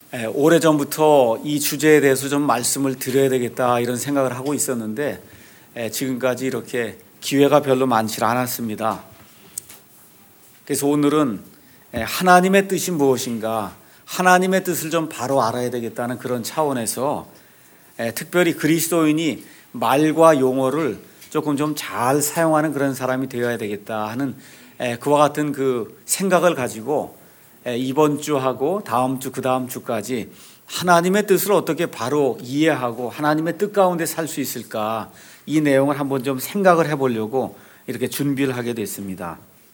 오래전부터 이 주제에 대해서 좀 말씀을 드려야 되겠다 이런 생각을 하고 있었는데 지금까지 이렇게 기회가 별로 많지 않았습니다. 그래서 오늘은 하나님의 뜻이 무엇인가, 하나님의 뜻을 좀 바로 알아야 되겠다는 그런 차원에서 특별히 그리스도인이 말과 용어를 조금 좀 잘 사용하는 그런 사람이 되어야 되겠다 하는 그와 같은 그 생각을 가지고 이번 주하고 다음 주, 그 다음 주까지 하나님의 뜻을 어떻게 바로 이해하고 하나님의 뜻 가운데 살 수 있을까, 이 내용을 한번 좀 생각을 해보려고 이렇게 준비를 하게 됐습니다.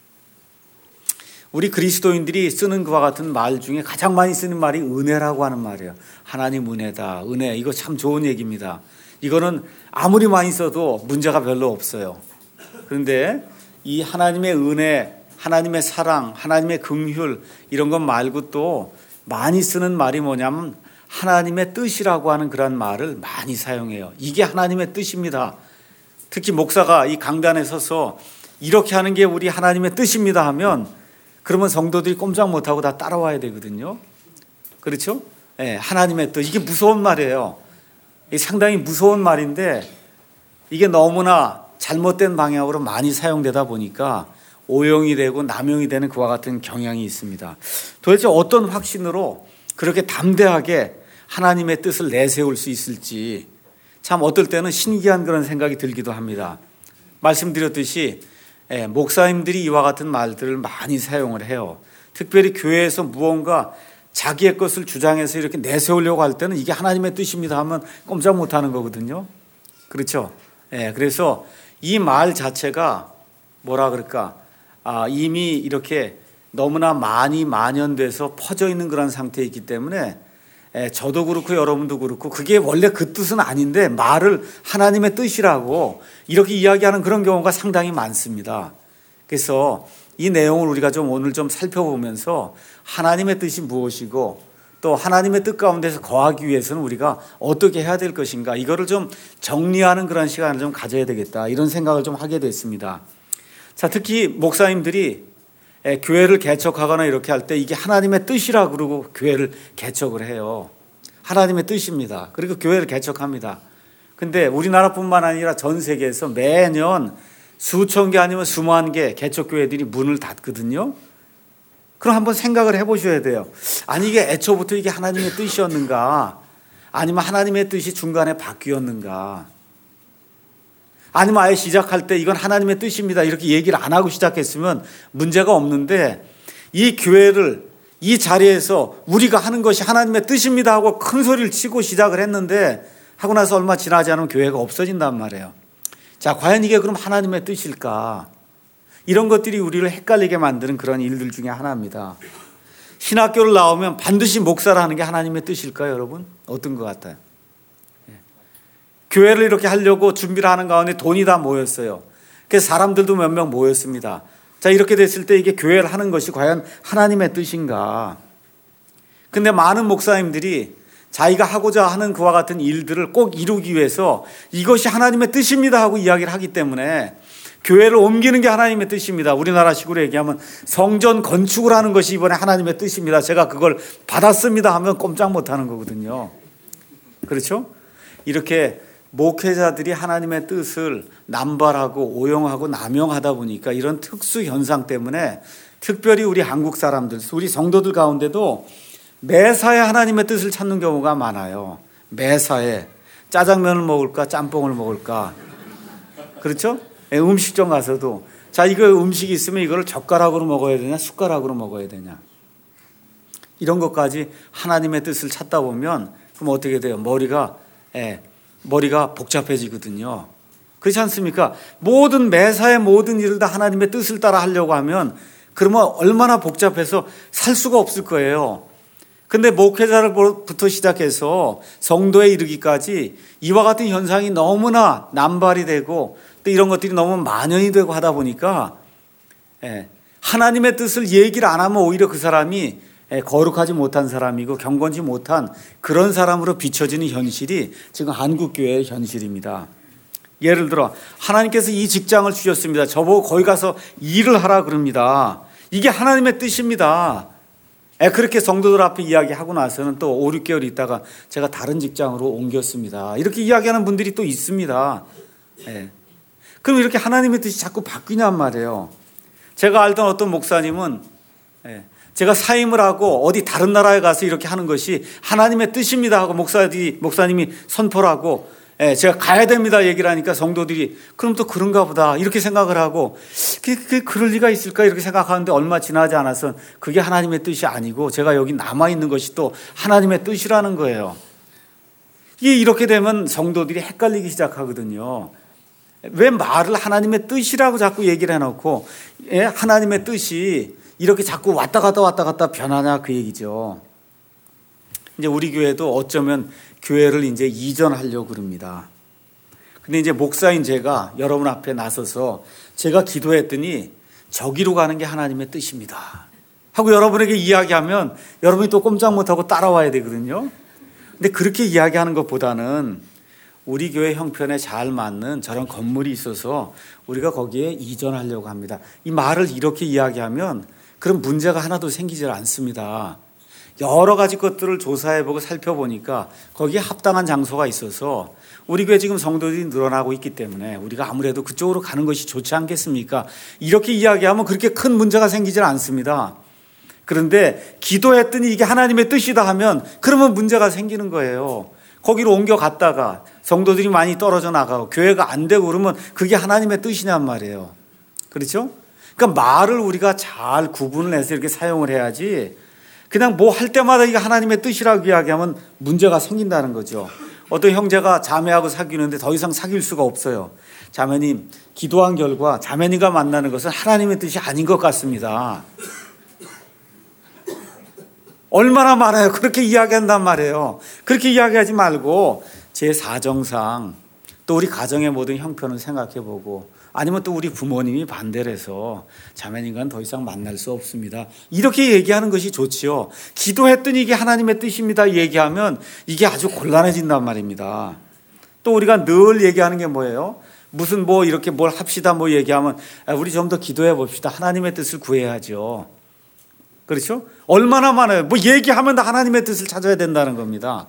우리 그리스도인들이 쓰는 그와 같은 말 중에 가장 많이 쓰는 말이 은혜라고 하는 말이에요. 하나님 은혜다, 은혜. 이거 참 좋은 얘기입니다. 이거는 아무리 많이 써도 문제가 별로 없어요. 그런데 이 하나님의 은혜, 하나님의 사랑, 하나님의 긍휼, 이런 것 말고 또 많이 쓰는 말이 뭐냐면 하나님의 뜻이라고 하는 그런 말을 많이 사용해요. 이게 하나님의 뜻입니다. 특히 목사가 이 강단에 서서 이렇게 하는 게 우리 하나님의 뜻입니다 하면 그러면 성도들이 꼼짝 못하고 다 따라와야 되거든요. 그렇죠? 네, 하나님의 뜻. 이게 무서운 말이에요. 이게 상당히 무서운 말인데 이게 너무나 잘못된 방향으로 많이 사용되다 보니까 오용이 되고 남용이 되는 그와 같은 경향이 있습니다. 도대체 어떤 확신으로 그렇게 담대하게 하나님의 뜻을 내세울 수 있을지 참 어떨 때는 신기한 그런 생각이 들기도 합니다. 말씀드렸듯이 목사님들이 이와 같은 말들을 많이 사용을 해요. 특별히 교회에서 무언가 자기의 것을 주장해서 이렇게 내세우려고 할 때는 이게 하나님의 뜻입니다 하면 꼼짝 못하는 거거든요. 그렇죠? 그래서 이 말 자체가 뭐라 그럴까? 이미 이렇게 너무나 많이 만연돼서 퍼져 있는 그런 상태에 있기 때문에 저도 그렇고 여러분도 그렇고 그게 원래 그 뜻은 아닌데 말을 하나님의 뜻이라고 이렇게 이야기하는 그런 경우가 상당히 많습니다. 그래서 이 내용을 우리가 좀 오늘 좀 살펴보면서 하나님의 뜻이 무엇이고 또 하나님의 뜻 가운데서 거하기 위해서는 우리가 어떻게 해야 될 것인가, 이거를 좀 정리하는 그런 시간을 좀 가져야 되겠다, 이런 생각을 좀 하게 됐습니다. 자, 특히 목사님들이 교회를 개척하거나 이렇게 할 때 이게 하나님의 뜻이라 그러고 교회를 개척을 해요. 하나님의 뜻입니다. 그리고 교회를 개척합니다. 근데 우리나라뿐만 아니라 전 세계에서 매년 수천 개 아니면 수만 개 개척교회들이 문을 닫거든요. 그럼 한번 생각을 해보셔야 돼요. 아니 이게 애초부터 이게 하나님의 뜻이었는가, 아니면 하나님의 뜻이 중간에 바뀌었는가, 아니면 아예 시작할 때 이건 하나님의 뜻입니다 이렇게 얘기를 안 하고 시작했으면 문제가 없는데, 이 교회를 이 자리에서 우리가 하는 것이 하나님의 뜻입니다 하고 큰 소리를 치고 시작을 했는데 하고 나서 얼마 지나지 않으면 교회가 없어진단 말이에요. 자, 과연 이게 그럼 하나님의 뜻일까? 이런 것들이 우리를 헷갈리게 만드는 그런 일들 중에 하나입니다. 신학교를 나오면 반드시 목사를 하는 게 하나님의 뜻일까요, 여러분? 어떤 것 같아요? 교회를 이렇게 하려고 준비를 하는 가운데 돈이 다 모였어요. 그래서 사람들도 몇 명 모였습니다. 자, 이렇게 됐을 때 이게 교회를 하는 것이 과연 하나님의 뜻인가? 근데 많은 목사님들이 자기가 하고자 하는 그와 같은 일들을 꼭 이루기 위해서 이것이 하나님의 뜻입니다 하고 이야기를 하기 때문에 교회를 옮기는 게 하나님의 뜻입니다. 우리나라식으로 얘기하면 성전 건축을 하는 것이 이번에 하나님의 뜻입니다. 제가 그걸 받았습니다 하면 꼼짝 못하는 거거든요. 그렇죠? 이렇게 목회자들이 하나님의 뜻을 남발하고 오용하고 남용하다 보니까 이런 특수 현상 때문에 특별히 우리 한국 사람들, 우리 성도들 가운데도 매사에 하나님의 뜻을 찾는 경우가 많아요. 매사에 짜장면을 먹을까 짬뽕을 먹을까. 그렇죠? 음식점 가서도 자, 이거 음식이 있으면 이걸 젓가락으로 먹어야 되냐 숟가락으로 먹어야 되냐, 이런 것까지 하나님의 뜻을 찾다 보면 그럼 어떻게 돼요? 머리가 복잡해지거든요. 그렇지 않습니까? 매사의 모든 일을 다 하나님의 뜻을 따라 하려고 하면 그러면 얼마나 복잡해서 살 수가 없을 거예요. 근데 목회자를부터 시작해서 성도에 이르기까지 이와 같은 현상이 너무나 남발이 되고 또 이런 것들이 너무 만연이 되고 하다 보니까 하나님의 뜻을 얘기를 안 하면 오히려 그 사람이 거룩하지 못한 사람이고 경건지 못한 그런 사람으로 비춰지는 현실이 지금 한국교회의 현실입니다. 예를 들어 하나님께서 이 직장을 주셨습니다. 저보고 거기 가서 일을 하라 그럽니다. 이게 하나님의 뜻입니다. 그렇게 성도들 앞에 이야기하고 나서는 또 5, 6개월 있다가 제가 다른 직장으로 옮겼습니다. 이렇게 이야기하는 분들이 또 있습니다. 그럼 이렇게 하나님의 뜻이 자꾸 바뀌냔 말이에요. 제가 알던 어떤 목사님은 제가 사임을 하고 어디 다른 나라에 가서 이렇게 하는 것이 하나님의 뜻입니다 하고 목사님이 선포를 하고 제가 가야 됩니다 얘기를 하니까 성도들이 그럼 또 그런가 보다 이렇게 생각을 하고 그럴 리가 있을까 이렇게 생각하는데 얼마 지나지 않아서 그게 하나님의 뜻이 아니고 제가 여기 남아있는 것이 또 하나님의 뜻이라는 거예요. 이렇게 되면 성도들이 헷갈리기 시작하거든요. 왜 말을 하나님의 뜻이라고 자꾸 얘기를 해놓고 하나님의 뜻이 이렇게 자꾸 왔다 갔다 변하냐 그 얘기죠. 이제 우리 교회도 어쩌면 교회를 이제 이전하려고 그럽니다. 근데 이제 목사인 제가 여러분 앞에 나서서 제가 기도했더니 저기로 가는 게 하나님의 뜻입니다 하고 여러분에게 이야기하면 여러분이 또 꼼짝 못하고 따라와야 되거든요. 근데 그렇게 이야기하는 것보다는 우리 교회 형편에 잘 맞는 저런 건물이 있어서 우리가 거기에 이전하려고 합니다. 이 말을 이렇게 이야기하면 그런 문제가 하나도 생기질 않습니다. 여러 가지 것들을 조사해보고 살펴보니까 거기에 합당한 장소가 있어서 우리 교회 지금 성도들이 늘어나고 있기 때문에 우리가 아무래도 그쪽으로 가는 것이 좋지 않겠습니까? 이렇게 이야기하면 그렇게 큰 문제가 생기질 않습니다. 그런데 기도했더니 이게 하나님의 뜻이다 하면 그러면 문제가 생기는 거예요. 거기로 옮겨갔다가 성도들이 많이 떨어져 나가고 교회가 안 되고 그러면 그게 하나님의 뜻이냔 말이에요. 그렇죠? 그러니까 말을 우리가 잘 구분을 해서 이렇게 사용을 해야지 그냥 뭐 할 때마다 이게 하나님의 뜻이라고 이야기하면 문제가 생긴다는 거죠. 어떤 형제가 자매하고 사귀는데 더 이상 사귈 수가 없어요. 자매님, 기도한 결과 자매님과 만나는 것은 하나님의 뜻이 아닌 것 같습니다. 얼마나 많아요. 그렇게 이야기한단 말이에요. 그렇게 이야기하지 말고 제 사정상 또 우리 가정의 모든 형편을 생각해보고 아니면 또 우리 부모님이 반대를 해서 자매님과는 더 이상 만날 수 없습니다. 이렇게 얘기하는 것이 좋지요. 기도했더니 이게 하나님의 뜻입니다 얘기하면 이게 아주 곤란해진단 말입니다. 또 우리가 늘 얘기하는 게 뭐예요? 무슨 뭐 이렇게 뭘 합시다 뭐 얘기하면 우리 좀 더 기도해 봅시다. 하나님의 뜻을 구해야죠. 그렇죠? 얼마나 많아요. 뭐 얘기하면 다 하나님의 뜻을 찾아야 된다는 겁니다.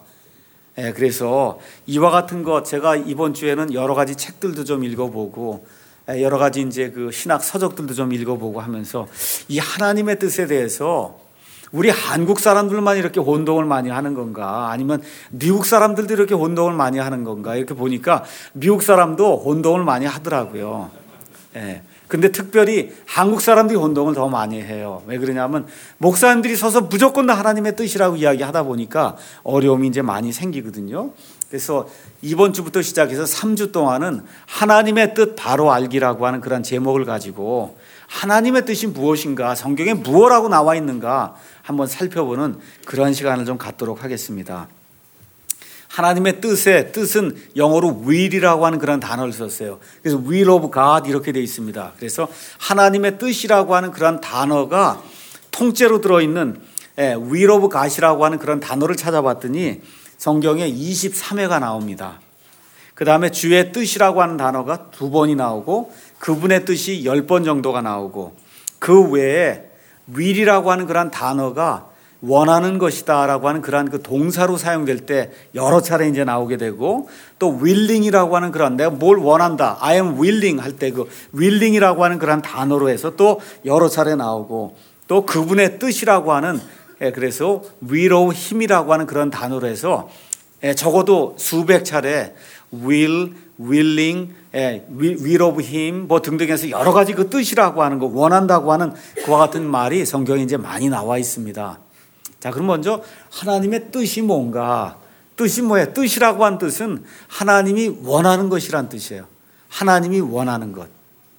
그래서 이와 같은 것 제가 이번 주에는 여러 가지 책들도 좀 읽어보고 여러 가지 이제 그 신학 서적들도 좀 읽어보고 하면서 이 하나님의 뜻에 대해서 우리 한국 사람들만 이렇게 혼동을 많이 하는 건가 아니면 미국 사람들도 이렇게 혼동을 많이 하는 건가 이렇게 보니까 미국 사람도 혼동을 많이 하더라고요. 근데 특별히 한국 사람들이 혼동을 더 많이 해요. 왜 그러냐면 목사님들이 서서 무조건 다 하나님의 뜻이라고 이야기하다 보니까 어려움이 이제 많이 생기거든요. 그래서 이번 주부터 시작해서 3주 동안은 하나님의 뜻 바로 알기라고 하는 그런 제목을 가지고 하나님의 뜻이 무엇인가, 성경에 무엇이라고 나와 있는가 한번 살펴보는 그런 시간을 좀 갖도록 하겠습니다. 하나님의 뜻은 영어로 will이라고 하는 그런 단어를 썼어요. 그래서 will of God 이렇게 되어 있습니다. 그래서 하나님의 뜻이라고 하는 그런 단어가 통째로 들어있는 will of God이라고 하는 그런 단어를 찾아봤더니 성경에 23회가 나옵니다. 그 다음에 주의 뜻이라고 하는 단어가 2번이 나오고 그분의 뜻이 10번 정도가 나오고 그 외에 will이라고 하는 그런 단어가 원하는 것이다 라고 하는 그러한 그 동사로 사용될 때 여러 차례 이제 나오게 되고 또 willing이라고 하는 그런 내가 뭘 원한다 I am willing 할 때 그 willing이라고 하는 그런 단어로 해서 또 여러 차례 나오고 또 그분의 뜻이라고 하는 그래서 will of him이라고 하는 그런 단어로 해서 적어도 수백 차례 will, willing, will of him 뭐 등등 해서 여러 가지 그 뜻이라고 하는 거 원한다고 하는 그와 같은 말이 성경에 이제 많이 나와 있습니다. 자, 그럼 먼저 하나님의 뜻이 뭔가? 뜻이 뭐예요? 뜻이라고 한 뜻은 하나님이 원하는 것이란 뜻이에요. 하나님이 원하는 것.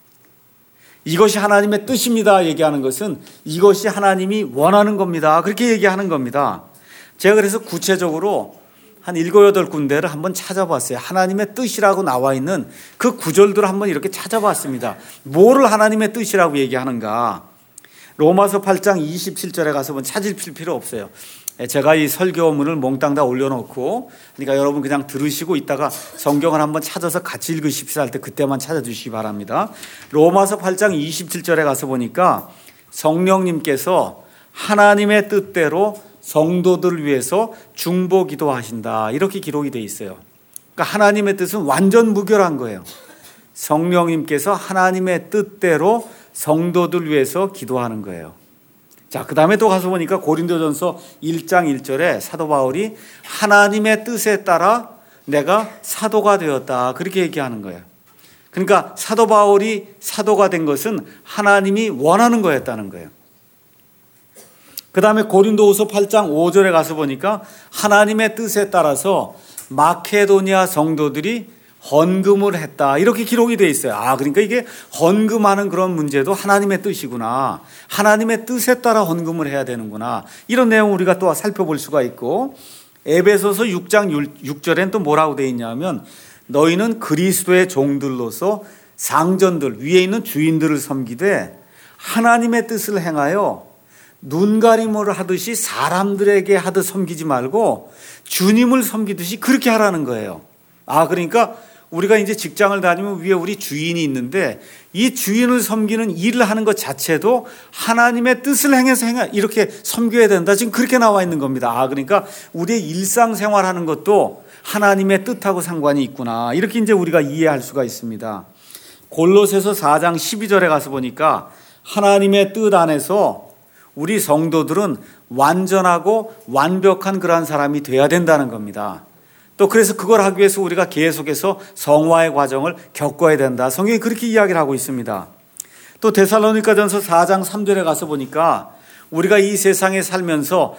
이것이 하나님의 뜻입니다 얘기하는 것은 이것이 하나님이 원하는 겁니다. 그렇게 얘기하는 겁니다. 제가 그래서 구체적으로 한 7, 8군데를 한번 찾아봤어요. 하나님의 뜻이라고 나와 있는 그 구절들을 한번 이렇게 찾아봤습니다. 뭐를 하나님의 뜻이라고 얘기하는가? 로마서 8장 27절에 가서 찾을 필요 없어요. 제가 이 설교문을 몽땅 다 올려놓고 그러니까 여러분 그냥 들으시고 있다가 성경을 한번 찾아서 같이 읽으십시오 할 때 그때만 찾아주시기 바랍니다. 로마서 8장 27절에 가서 보니까 성령님께서 하나님의 뜻대로 성도들을 위해서 중보 기도하신다. 이렇게 기록이 되어 있어요. 그러니까 하나님의 뜻은 완전 무결한 거예요. 성령님께서 하나님의 뜻대로 성도들 위해서 기도하는 거예요. 자, 그 다음에 또 가서 보니까 고린도전서 1장 1절에 사도 바울이 하나님의 뜻에 따라 내가 사도가 되었다. 그렇게 얘기하는 거예요. 그러니까 사도 바울이 사도가 된 것은 하나님이 원하는 거였다는 거예요. 그 다음에 고린도후서 8장 5절에 가서 보니까 하나님의 뜻에 따라서 마케도니아 성도들이 헌금을 했다. 이렇게 기록이 되어 있어요. 그러니까 이게 헌금하는 그런 문제도 하나님의 뜻이구나. 하나님의 뜻에 따라 헌금을 해야 되는구나. 이런 내용을 우리가 또 살펴볼 수가 있고, 에베소서 6장 6절엔 또 뭐라고 되어 있냐면 너희는 그리스도의 종들로서 상전들, 위에 있는 주인들을 섬기되 하나님의 뜻을 행하여 눈가림을 하듯이 사람들에게 하듯 섬기지 말고 주님을 섬기듯이 그렇게 하라는 거예요. 그러니까 우리가 이제 직장을 다니면 위에 우리 주인이 있는데 이 주인을 섬기는 일을 하는 것 자체도 하나님의 뜻을 행해서 이렇게 섬겨야 된다. 지금 그렇게 나와 있는 겁니다. 그러니까 우리의 일상생활 하는 것도 하나님의 뜻하고 상관이 있구나. 이렇게 이제 우리가 이해할 수가 있습니다. 골로새서 4장 12절에 가서 보니까 하나님의 뜻 안에서 우리 성도들은 완전하고 완벽한 그러한 사람이 돼야 된다는 겁니다. 또 그래서 그걸 하기 위해서 우리가 계속해서 성화의 과정을 겪어야 된다. 성경이 그렇게 이야기를 하고 있습니다. 또 데살로니가전서 4장 3절에 가서 보니까 우리가 이 세상에 살면서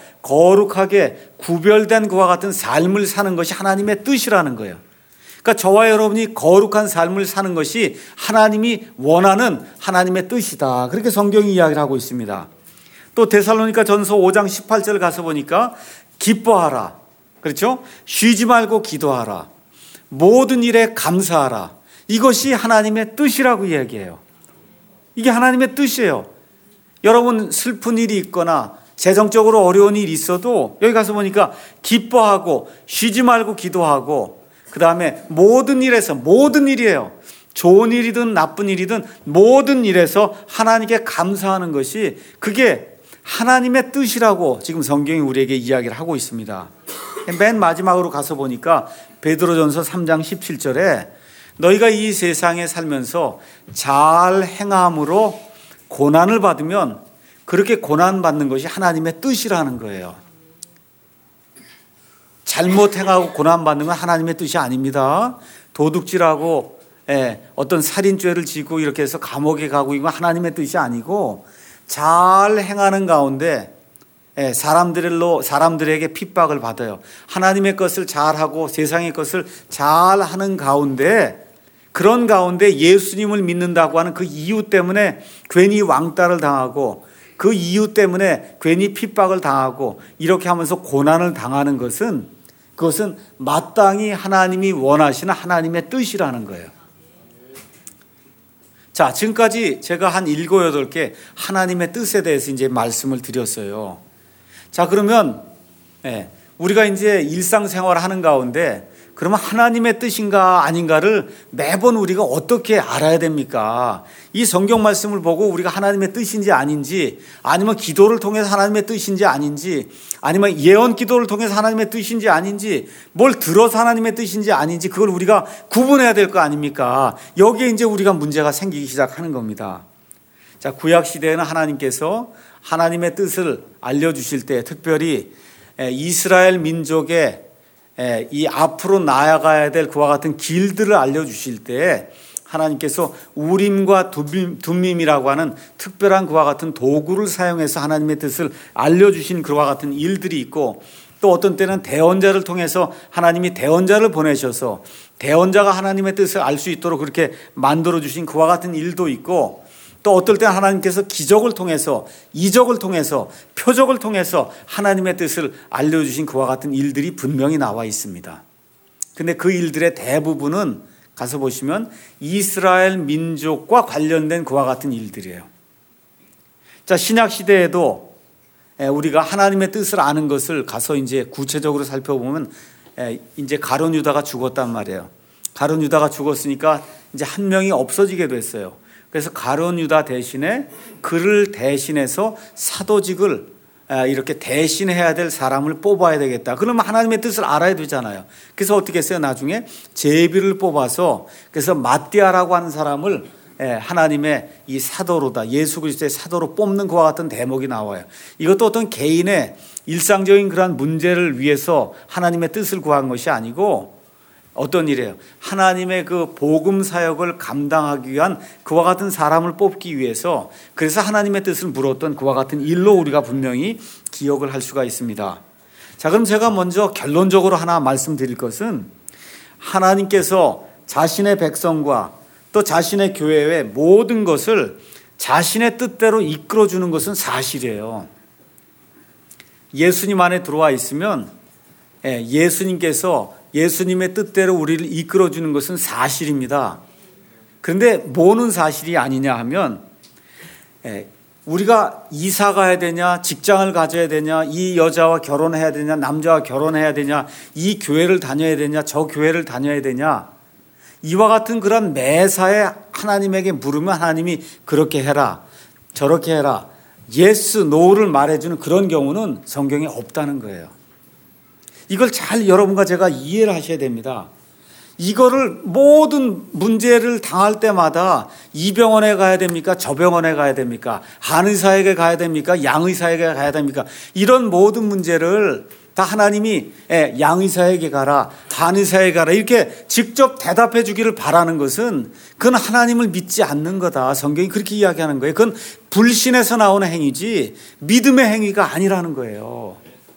거룩하게 구별된 그와 같은 삶을 사는 것이 하나님의 뜻이라는 거예요. 그러니까 저와 여러분이 거룩한 삶을 사는 것이 하나님이 원하는 하나님의 뜻이다. 그렇게 성경이 이야기를 하고 있습니다. 또 데살로니가전서 5장 18절 가서 보니까 기뻐하라. 그렇죠? 쉬지 말고 기도하라. 모든 일에 감사하라. 이것이 하나님의 뜻이라고 이야기해요. 이게 하나님의 뜻이에요. 여러분 슬픈 일이 있거나 재정적으로 어려운 일이 있어도 여기 가서 보니까 기뻐하고 쉬지 말고 기도하고 그 다음에 모든 일에서 모든 일이에요. 좋은 일이든 나쁜 일이든 모든 일에서 하나님께 감사하는 것이 그게 하나님의 뜻이라고 지금 성경이 우리에게 이야기를 하고 있습니다. 맨 마지막으로 가서 보니까 베드로전서 3장 17절에 너희가 이 세상에 살면서 잘 행함으로 고난을 받으면 그렇게 고난받는 것이 하나님의 뜻이라는 거예요. 잘못 행하고 고난받는 건 하나님의 뜻이 아닙니다. 도둑질하고 어떤 살인죄를 지고 이렇게 해서 감옥에 가고 이건 하나님의 뜻이 아니고 잘 행하는 가운데 사람들에게 핍박을 받아요. 하나님의 것을 잘하고 세상의 것을 잘하는 가운데 그런 가운데 예수님을 믿는다고 하는 그 이유 때문에 괜히 왕따를 당하고 그 이유 때문에 괜히 핍박을 당하고 이렇게 하면서 고난을 당하는 것은 그것은 마땅히 하나님이 원하시는 하나님의 뜻이라는 거예요. 자, 지금까지 제가 한 7, 8개 하나님의 뜻에 대해서 이제 말씀을 드렸어요. 자, 그러면 우리가 이제 일상생활 하는 가운데 그러면 하나님의 뜻인가 아닌가를 매번 우리가 어떻게 알아야 됩니까? 이 성경 말씀을 보고 우리가 하나님의 뜻인지 아닌지, 아니면 기도를 통해서 하나님의 뜻인지 아닌지, 아니면 예언 기도를 통해서 하나님의 뜻인지 아닌지, 뭘 들어서 하나님의 뜻인지 아닌지 그걸 우리가 구분해야 될 거 아닙니까? 여기에 이제 우리가 문제가 생기기 시작하는 겁니다. 자, 구약 시대에는 하나님께서 하나님의 뜻을 알려주실 때 특별히 이스라엘 민족의 이 앞으로 나아가야 될 그와 같은 길들을 알려주실 때 하나님께서 우림과 둠밈이라고 하는 특별한 그와 같은 도구를 사용해서 하나님의 뜻을 알려주신 그와 같은 일들이 있고, 또 어떤 때는 대언자를 통해서 하나님이 대언자를 보내셔서 대언자가 하나님의 뜻을 알 수 있도록 그렇게 만들어주신 그와 같은 일도 있고, 또 어떨 때는 하나님께서 기적을 통해서, 이적을 통해서, 표적을 통해서 하나님의 뜻을 알려주신 그와 같은 일들이 분명히 나와 있습니다. 근데 그 일들의 대부분은 가서 보시면 이스라엘 민족과 관련된 그와 같은 일들이에요. 자, 신약 시대에도 우리가 하나님의 뜻을 아는 것을 가서 이제 구체적으로 살펴보면 이제 가룟 유다가 죽었단 말이에요. 가룟 유다가 죽었으니까 이제 한 명이 없어지게 됐어요. 그래서 가룟 유다 대신에 그를 대신해서 사도직을 이렇게 대신해야 될 사람을 뽑아야 되겠다. 그러면 하나님의 뜻을 알아야 되잖아요. 그래서 어떻게 했어요? 나중에 제비를 뽑아서 그래서 마띠아라고 하는 사람을 하나님의 이 사도로다, 예수 그리스도의 사도로 뽑는 그와 같은 대목이 나와요. 이것도 어떤 개인의 일상적인 그런 문제를 위해서 하나님의 뜻을 구한 것이 아니고 어떤 일이에요? 하나님의 그 복음 사역을 감당하기 위한 그와 같은 사람을 뽑기 위해서, 그래서 하나님의 뜻을 물었던 그와 같은 일로 우리가 분명히 기억을 할 수가 있습니다. 자, 그럼 제가 먼저 결론적으로 하나 말씀드릴 것은, 하나님께서 자신의 백성과 또 자신의 교회의 모든 것을 자신의 뜻대로 이끌어주는 것은 사실이에요. 예수님 안에 들어와 있으면 예수님의 뜻대로 우리를 이끌어주는 것은 사실입니다. 그런데 뭐는 사실이 아니냐 하면, 우리가 이사 가야 되냐, 직장을 가져야 되냐, 이 여자와 결혼해야 되냐, 남자와 결혼해야 되냐, 이 교회를 다녀야 되냐, 저 교회를 다녀야 되냐, 이와 같은 그런 매사에 하나님에게 물으면 하나님이 그렇게 해라, 저렇게 해라, 예스, 노를 말해주는 그런 경우는 성경에 없다는 거예요. 이걸 잘 여러분과 제가 이해를 하셔야 됩니다. 이거를 모든 문제를 당할 때마다 이 병원에 가야 됩니까? 저 병원에 가야 됩니까? 한의사에게 가야 됩니까? 양의사에게 가야 됩니까? 이런 모든 문제를 다 하나님이 양의사에게 가라, 한의사에게 가라 이렇게 직접 대답해 주기를 바라는 것은 그건 하나님을 믿지 않는 거다. 성경이 그렇게 이야기하는 거예요. 그건 불신에서 나오는 행위지 믿음의 행위가 아니라는 거예요.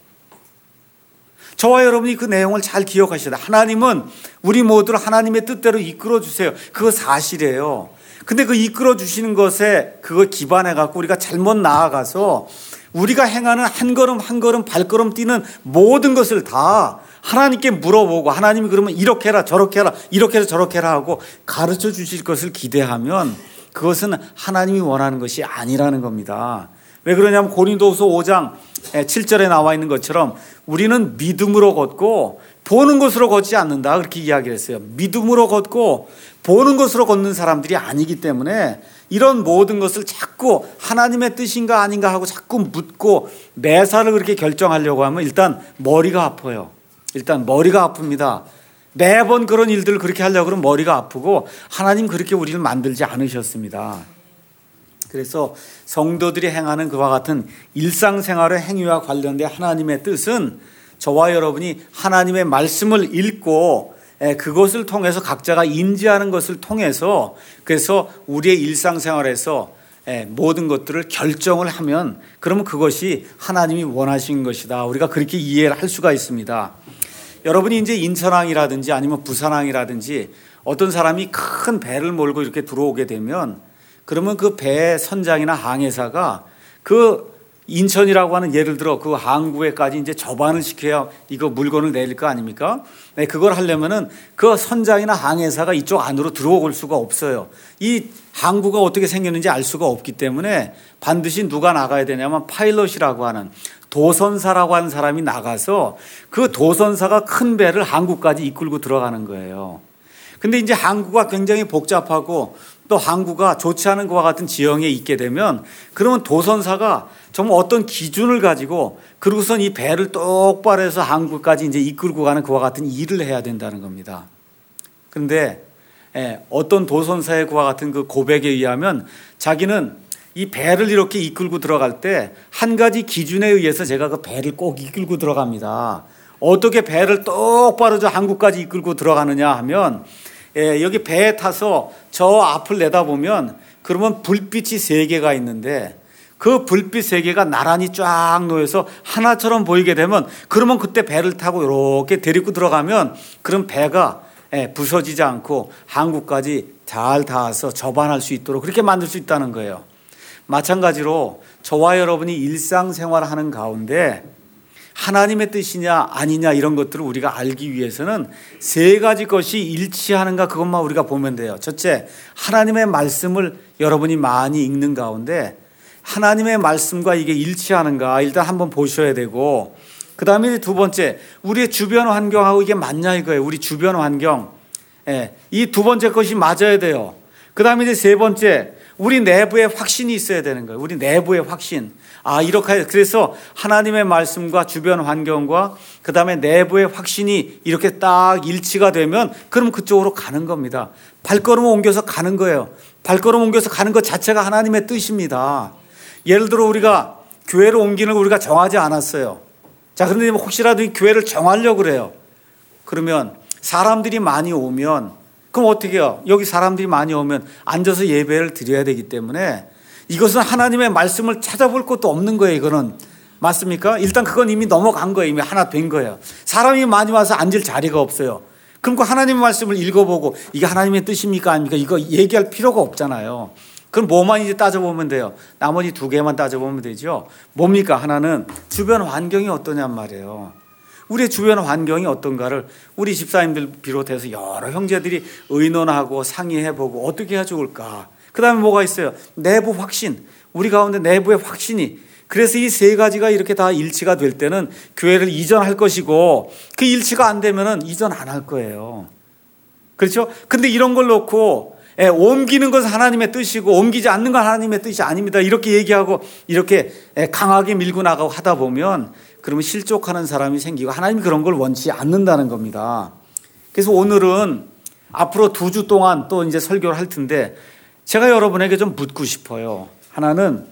저와 여러분이 그 내용을 잘 기억하셔야 돼요. 하나님은 우리 모두를 하나님의 뜻대로 이끌어 주세요. 그거 사실이에요. 근데 그 이끌어 주시는 것에 그거 기반해 갖고 우리가 잘못 나아가서 우리가 행하는 한 걸음 한 걸음 발걸음 뛰는 모든 것을 다 하나님께 물어보고, 하나님이 그러면 이렇게 해라 저렇게 해라 이렇게 해라 저렇게 해라 하고 가르쳐 주실 것을 기대하면 그것은 하나님이 원하는 것이 아니라는 겁니다. 왜 그러냐면 고린도후서 5장 7절에 나와 있는 것처럼 우리는 믿음으로 걷고 보는 것으로 걷지 않는다, 그렇게 이야기를 했어요. 믿음으로 걷고 보는 것으로 걷는 사람들이 아니기 때문에 이런 모든 것을 자꾸 하나님의 뜻인가 아닌가 하고 자꾸 묻고 매사를 그렇게 결정하려고 하면 일단 머리가 아파요. 일단 머리가 아픕니다. 매번 그런 일들을 그렇게 하려고 그러면 머리가 아프고 하나님 그렇게 우리를 만들지 않으셨습니다. 그래서 성도들이 행하는 그와 같은 일상생활의 행위와 관련된 하나님의 뜻은 저와 여러분이 하나님의 말씀을 읽고 그것을 통해서 각자가 인지하는 것을 통해서 그래서 우리의 일상생활에서 모든 것들을 결정을 하면 그러면 그것이 하나님이 원하신 것이다. 우리가 그렇게 이해를 할 수가 있습니다. 여러분이 이제 인천항이라든지 아니면 부산항이라든지 어떤 사람이 큰 배를 몰고 이렇게 들어오게 되면 그러면 그 배 선장이나 항해사가 그 인천이라고 하는 예를 들어 그 항구에까지 이제 접안을 시켜야 이거 물건을 내릴 거 아닙니까? 네, 그걸 하려면은 그 선장이나 항해사가 이쪽 안으로 들어올 수가 없어요. 이 항구가 어떻게 생겼는지 알 수가 없기 때문에 반드시 누가 나가야 되냐면 파일럿이라고 하는 도선사라고 하는 사람이 나가서 그 도선사가 큰 배를 항구까지 이끌고 들어가는 거예요. 근데 이제 항구가 굉장히 복잡하고 또 항구가 좋지 않은 것과 같은 지형에 있게 되면 그러면 도선사가 정말 어떤 기준을 가지고 그러고선 이 배를 똑바로 해서 항구까지 이제 이끌고 가는 그와 같은 일을 해야 된다는 겁니다. 그런데 어떤 도선사의 그와 같은 그 고백에 의하면 자기는 이 배를 이렇게 이끌고 들어갈 때 한 가지 기준에 의해서 제가 그 배를 꼭 이끌고 들어갑니다. 어떻게 배를 똑바로 저 항구까지 이끌고 들어가느냐 하면 여기 배에 타서 저 앞을 내다보면 그러면 불빛이 3개가 있는데 그 불빛 3개가 나란히 쫙 놓여서 하나처럼 보이게 되면 그러면 그때 배를 타고 이렇게 데리고 들어가면 그럼 배가 부서지지 않고 항구까지 잘 닿아서 접안할 수 있도록 그렇게 만들 수 있다는 거예요. 마찬가지로 저와 여러분이 일상생활하는 가운데 하나님의 뜻이냐 아니냐 이런 것들을 우리가 알기 위해서는 3가지 것이 일치하는가 그것만 우리가 보면 돼요. 첫째, 하나님의 말씀을 여러분이 많이 읽는 가운데 하나님의 말씀과 이게 일치하는가 일단 한번 보셔야 되고, 그 다음에 2번째, 우리의 주변 환경하고 이게 맞냐 이거예요. 우리 주변 환경, 이 2번째 것이 맞아야 돼요. 그 다음에 이제 3번째, 우리 내부에 확신이 있어야 되는 거예요. 우리 내부의 확신. 이렇게 그래서 하나님의 말씀과 주변 환경과 그다음에 내부의 확신이 이렇게 딱 일치가 되면 그럼 그쪽으로 가는 겁니다. 발걸음을 옮겨서 가는 거예요. 발걸음 옮겨서 가는 것 자체가 하나님의 뜻입니다. 예를 들어 우리가 교회를 옮기는 걸 우리가 정하지 않았어요. 자, 그런데 혹시라도 이 교회를 정하려고 그래요. 그러면 사람들이 많이 오면 그럼 어떻게 해요? 여기 사람들이 많이 오면 앉아서 예배를 드려야 되기 때문에 이것은 하나님의 말씀을 찾아볼 것도 없는 거예요. 이거는 맞습니까? 일단 그건 이미 넘어간 거예요. 이미 하나 된 거예요. 사람이 많이 와서 앉을 자리가 없어요. 그럼 그 하나님의 말씀을 읽어보고 이게 하나님의 뜻입니까? 아닙니까? 이거 얘기할 필요가 없잖아요. 그럼 뭐만 이제 따져보면 돼요? 나머지 두 개만 따져보면 되죠. 뭡니까? 하나는 주변 환경이 어떠냔 말이에요. 우리의 주변 환경이 어떤가를 우리 집사님들 비롯해서 여러 형제들이 의논하고 상의해보고 어떻게 해야 좋을까? 그 다음에 뭐가 있어요? 내부 확신. 우리 가운데 내부의 확신이. 그래서 이 세 가지가 이렇게 다 일치가 될 때는 교회를 이전할 것이고 그 일치가 안 되면은 이전 안 할 거예요. 그렇죠? 근데 이런 걸 놓고 옮기는 것은 하나님의 뜻이고 옮기지 않는 건 하나님의 뜻이 아닙니다. 이렇게 얘기하고 이렇게 강하게 밀고 나가고 하다 보면 그러면 실족하는 사람이 생기고 하나님이 그런 걸 원치 않는다는 겁니다. 그래서 오늘은 앞으로 2주 동안 또 이제 설교를 할 텐데 제가 여러분에게 좀 묻고 싶어요. 하나는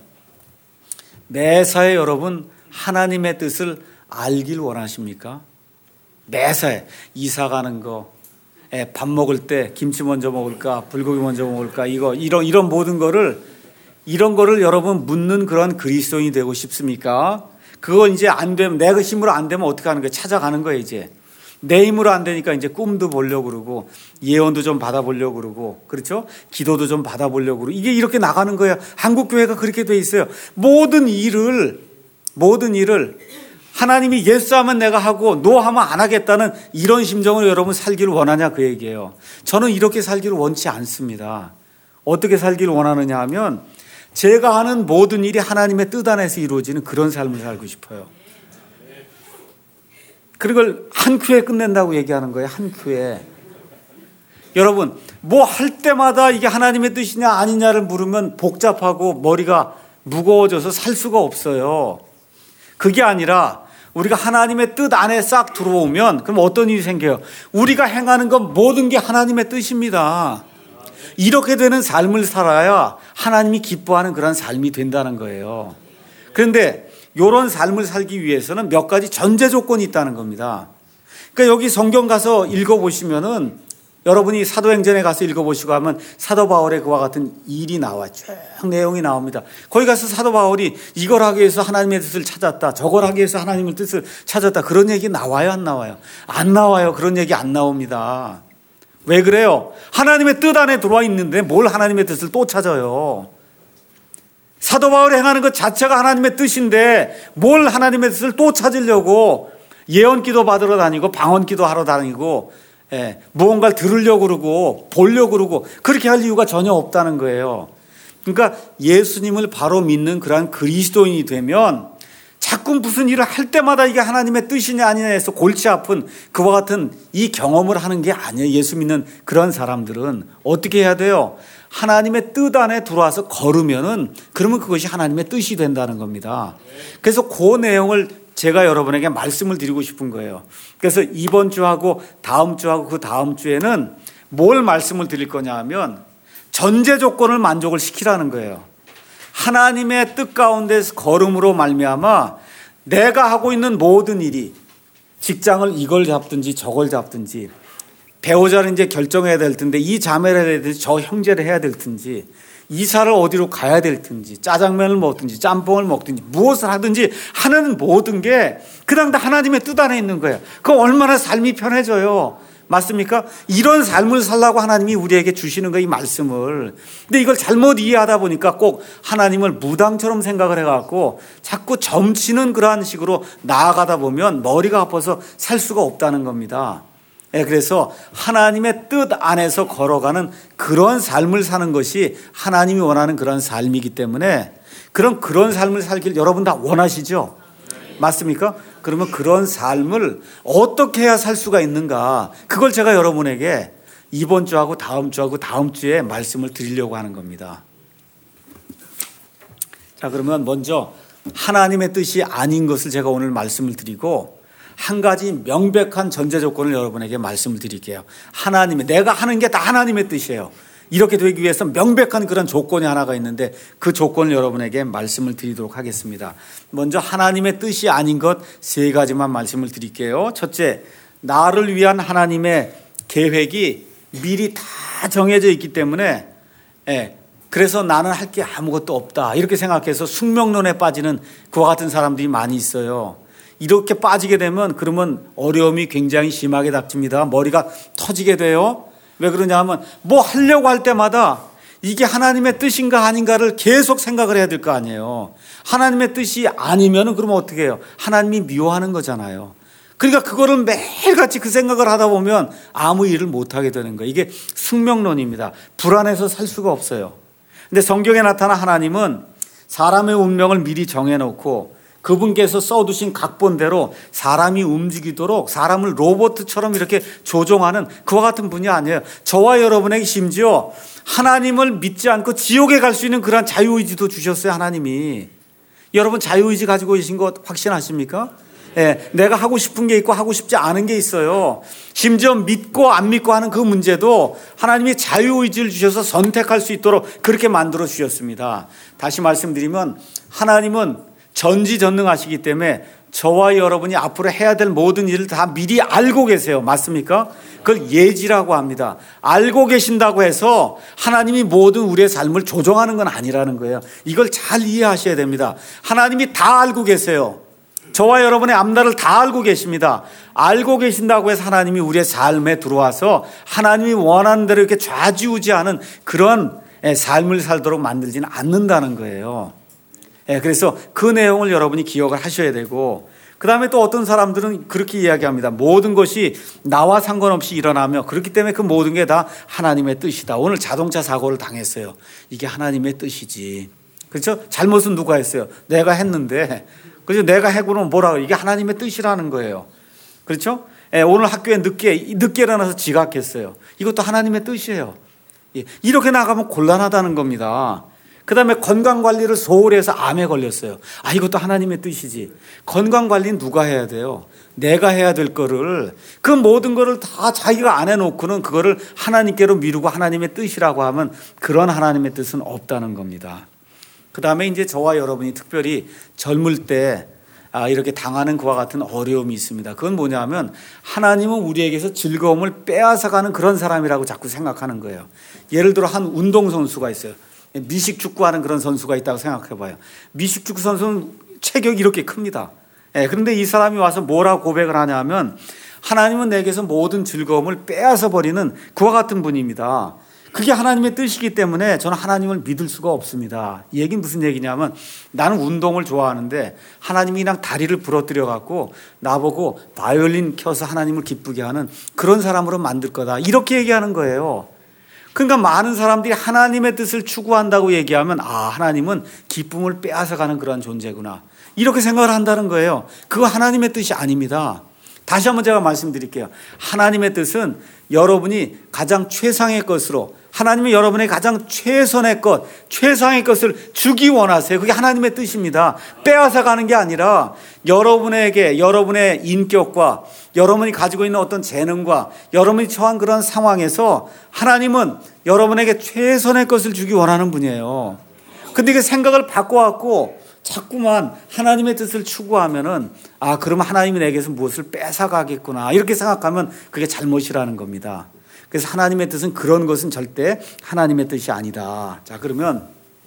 매사에 여러분 하나님의 뜻을 알길 원하십니까? 매사에 이사 가는 거, 밥 먹을 때 김치 먼저 먹을까, 불고기 먼저 먹을까, 이런 모든 거를 이런 거를 여러분 묻는 그런 그리스도인이 되고 싶습니까? 그거 이제 안 되면 내가 힘으로 안 되면 어떻게 하는 거예요? 찾아가는 거예요, 이제. 내 힘으로 안 되니까 이제 꿈도 보려고 그러고 예언도 좀 받아보려고 그러고 그렇죠? 기도도 좀 받아보려고 그러고 이게 이렇게 나가는 거예요. 한국 교회가 그렇게 돼 있어요. 모든 일을 하나님이 예스 하면 내가 하고 노 하면 안 하겠다는 이런 심정으로 여러분 살기를 원하냐 그 얘기예요. 저는 이렇게 살기를 원치 않습니다. 어떻게 살기를 원하느냐 하면 제가 하는 모든 일이 하나님의 뜻 안에서 이루어지는 그런 삶을 살고 싶어요. 그걸 한 큐에 끝낸다고 얘기하는 거예요. 한 큐에. 여러분 뭐 할 때마다 이게 하나님의 뜻이냐 아니냐를 물으면 복잡하고 머리가 무거워져서 살 수가 없어요. 그게 아니라 우리가 하나님의 뜻 안에 싹 들어오면 그럼 어떤 일이 생겨요? 우리가 행하는 건 모든 게 하나님의 뜻입니다. 이렇게 되는 삶을 살아야 하나님이 기뻐하는 그런 삶이 된다는 거예요. 그런데 이런 삶을 살기 위해서는 몇 가지 전제 조건이 있다는 겁니다. 그러니까 여기 성경 가서 읽어보시면은 여러분이 사도행전에 가서 읽어보시고 하면 사도 바울의 그와 같은 일이 나와요. 쭉 내용이 나옵니다. 거기 가서 사도 바울이 이걸 하기 위해서 하나님의 뜻을 찾았다. 저걸 하기 위해서 하나님의 뜻을 찾았다. 그런 얘기 나와요? 안 나와요? 안 나와요. 그런 얘기 안 나옵니다. 왜 그래요? 하나님의 뜻 안에 들어와 있는데 뭘 하나님의 뜻을 또 찾아요? 사도 바울이 행하는 것 자체가 하나님의 뜻인데 뭘 하나님의 뜻을 또 찾으려고 예언기도 받으러 다니고 방언기도 하러 다니고 무언가를 들으려고 그러고 보려고 그러고 그렇게 할 이유가 전혀 없다는 거예요. 그러니까 예수님을 바로 믿는 그러한 그리스도인이 되면 자꾸 무슨 일을 할 때마다 이게 하나님의 뜻이냐 아니냐 해서 골치 아픈 그와 같은 이 경험을 하는 게 아니에요. 예수 믿는 그런 사람들은 어떻게 해야 돼요? 하나님의 뜻 안에 들어와서 걸으면은 그러면 그것이 하나님의 뜻이 된다는 겁니다. 그래서 그 내용을 제가 여러분에게 말씀을 드리고 싶은 거예요. 그래서 이번 주하고 다음 주하고 그 다음 주에는 뭘 말씀을 드릴 거냐 하면 전제 조건을 만족을 시키라는 거예요. 하나님의 뜻 가운데서 걸음으로 말미암아 내가 하고 있는 모든 일이 직장을 이걸 잡든지 저걸 잡든지 배우자를 이제 결정해야 될 텐데 이 자매를 해야 될지 저 형제를 해야 될 텐지 이사를 어디로 가야 될 텐지 짜장면을 먹든지 짬뽕을 먹든지 무엇을 하든지 하는 모든 게 그냥 다 하나님의 뜻 안에 있는 거예요. 그럼 얼마나 삶이 편해져요. 맞습니까? 이런 삶을 살라고 하나님이 우리에게 주시는 거예요, 이 말씀을. 근데 이걸 잘못 이해하다 보니까 꼭 하나님을 무당처럼 생각을 해갖고 자꾸 점치는 그러한 식으로 나아가다 보면 머리가 아파서 살 수가 없다는 겁니다. 그래서 하나님의 뜻 안에서 걸어가는 그런 삶을 사는 것이 하나님이 원하는 그런 삶이기 때문에 그런 삶을 살길 여러분 다 원하시죠? 맞습니까? 그러면 그런 삶을 어떻게 해야 살 수가 있는가? 그걸 제가 여러분에게 이번 주하고 다음 주에 말씀을 드리려고 하는 겁니다. 자, 그러면 먼저 하나님의 뜻이 아닌 것을 제가 오늘 말씀을 드리고 한 가지 명백한 전제 조건을 여러분에게 말씀을 드릴게요. 내가 하는 게 다 하나님의 뜻이에요. 이렇게 되기 위해서 명백한 그런 조건이 하나가 있는데 그 조건을 여러분에게 말씀을 드리도록 하겠습니다. 먼저 하나님의 뜻이 아닌 것 세 가지만 말씀을 드릴게요. 첫째, 나를 위한 하나님의 계획이 미리 다 정해져 있기 때문에 그래서 나는 할 게 아무것도 없다 이렇게 생각해서 숙명론에 빠지는 그와 같은 사람들이 많이 있어요. 이렇게 빠지게 되면 그러면 어려움이 굉장히 심하게 닥칩니다. 머리가 터지게 돼요. 왜 그러냐 하면 뭐 하려고 할 때마다 이게 하나님의 뜻인가 아닌가를 계속 생각을 해야 될 거 아니에요. 하나님의 뜻이 아니면 그러면 어떻게 해요? 하나님이 미워하는 거잖아요. 그러니까 그거를 매일같이 그 생각을 하다 보면 아무 일을 못하게 되는 거예요. 이게 숙명론입니다. 불안해서 살 수가 없어요. 근데 성경에 나타난 하나님은 사람의 운명을 미리 정해놓고 그분께서 써두신 각본대로 사람이 움직이도록 사람을 로봇처럼 이렇게 조종하는 그와 같은 분이 아니에요. 저와 여러분에게 심지어 하나님을 믿지 않고 지옥에 갈 수 있는 그런 자유의지도 주셨어요. 하나님이. 여러분 자유의지 가지고 계신 거 확신하십니까? 내가 하고 싶은 게 있고 하고 싶지 않은 게 있어요. 심지어 믿고 안 믿고 하는 그 문제도 하나님이 자유의지를 주셔서 선택할 수 있도록 그렇게 만들어 주셨습니다. 다시 말씀드리면 하나님은 전지전능하시기 때문에 저와 여러분이 앞으로 해야 될 모든 일을 다 미리 알고 계세요. 맞습니까? 그걸 예지라고 합니다. 알고 계신다고 해서 하나님이 모든 우리의 삶을 조종하는 건 아니라는 거예요. 이걸 잘 이해하셔야 됩니다. 하나님이 다 알고 계세요. 저와 여러분의 앞날을 다 알고 계십니다. 알고 계신다고 해서 하나님이 우리의 삶에 들어와서 하나님이 원하는 대로 이렇게 좌지우지하는 그런 삶을 살도록 만들지는 않는다는 거예요. 그래서 그 내용을 여러분이 기억을 하셔야 되고, 그 다음에 또 어떤 사람들은 그렇게 이야기합니다. 모든 것이 나와 상관없이 일어나며 그렇기 때문에 그 모든 게 다 하나님의 뜻이다. 오늘 자동차 사고를 당했어요. 이게 하나님의 뜻이지. 그렇죠? 잘못은 누가 했어요? 내가 했는데. 그래서 내가 해고는 뭐라고? 이게 하나님의 뜻이라는 거예요. 그렇죠? 오늘 학교에 늦게 일어나서 지각했어요. 이것도 하나님의 뜻이에요. 이렇게 나가면 곤란하다는 겁니다. 그 다음에 건강관리를 소홀히 해서 암에 걸렸어요. 이것도 하나님의 뜻이지. 건강관리는 누가 해야 돼요? 내가 해야 될 거를, 그 모든 거를 다 자기가 안 해놓고는 그거를 하나님께로 미루고 하나님의 뜻이라고 하면 그런 하나님의 뜻은 없다는 겁니다. 그 다음에 이제 저와 여러분이 특별히 젊을 때 이렇게 당하는 그와 같은 어려움이 있습니다. 그건 뭐냐면 하나님은 우리에게서 즐거움을 빼앗아가는 그런 사람이라고 자꾸 생각하는 거예요. 예를 들어 한 운동선수가 있어요. 미식축구하는 그런 선수가 있다고 생각해 봐요. 미식축구 선수는 체격이 이렇게 큽니다. 그런데 이 사람이 와서 뭐라고 고백을 하냐면 하나님은 내게서 모든 즐거움을 빼앗아 버리는 그와 같은 분입니다. 그게 하나님의 뜻이기 때문에 저는 하나님을 믿을 수가 없습니다. 이 얘기는 무슨 얘기냐면 나는 운동을 좋아하는데 하나님이 그냥 다리를 부러뜨려 갖고 나보고 바이올린 켜서 하나님을 기쁘게 하는 그런 사람으로 만들 거다. 이렇게 얘기하는 거예요. 그러니까 많은 사람들이 하나님의 뜻을 추구한다고 얘기하면 하나님은 기쁨을 빼앗아가는 그런 존재구나. 이렇게 생각을 한다는 거예요. 그거 하나님의 뜻이 아닙니다. 다시 한번 제가 말씀드릴게요. 하나님의 뜻은 여러분이 가장 최상의 것으로, 하나님이 여러분의 가장 최선의 것, 최상의 것을 주기 원하세요. 그게 하나님의 뜻입니다. 빼앗아가는 게 아니라 여러분에게 여러분의 인격과 여러분이 가지고 있는 어떤 재능과 여러분이 처한 그런 상황에서 하나님은 여러분에게 최선의 것을 주기 원하는 분이에요. 근데 그 생각을 바꿔갖고 자꾸만 하나님의 뜻을 추구하면은 그러면 하나님이 내게서 무엇을 뺏어가겠구나 이렇게 생각하면 그게 잘못이라는 겁니다. 그래서 하나님의 뜻은 그런 것은 절대 하나님의 뜻이 아니다. 자, 그러면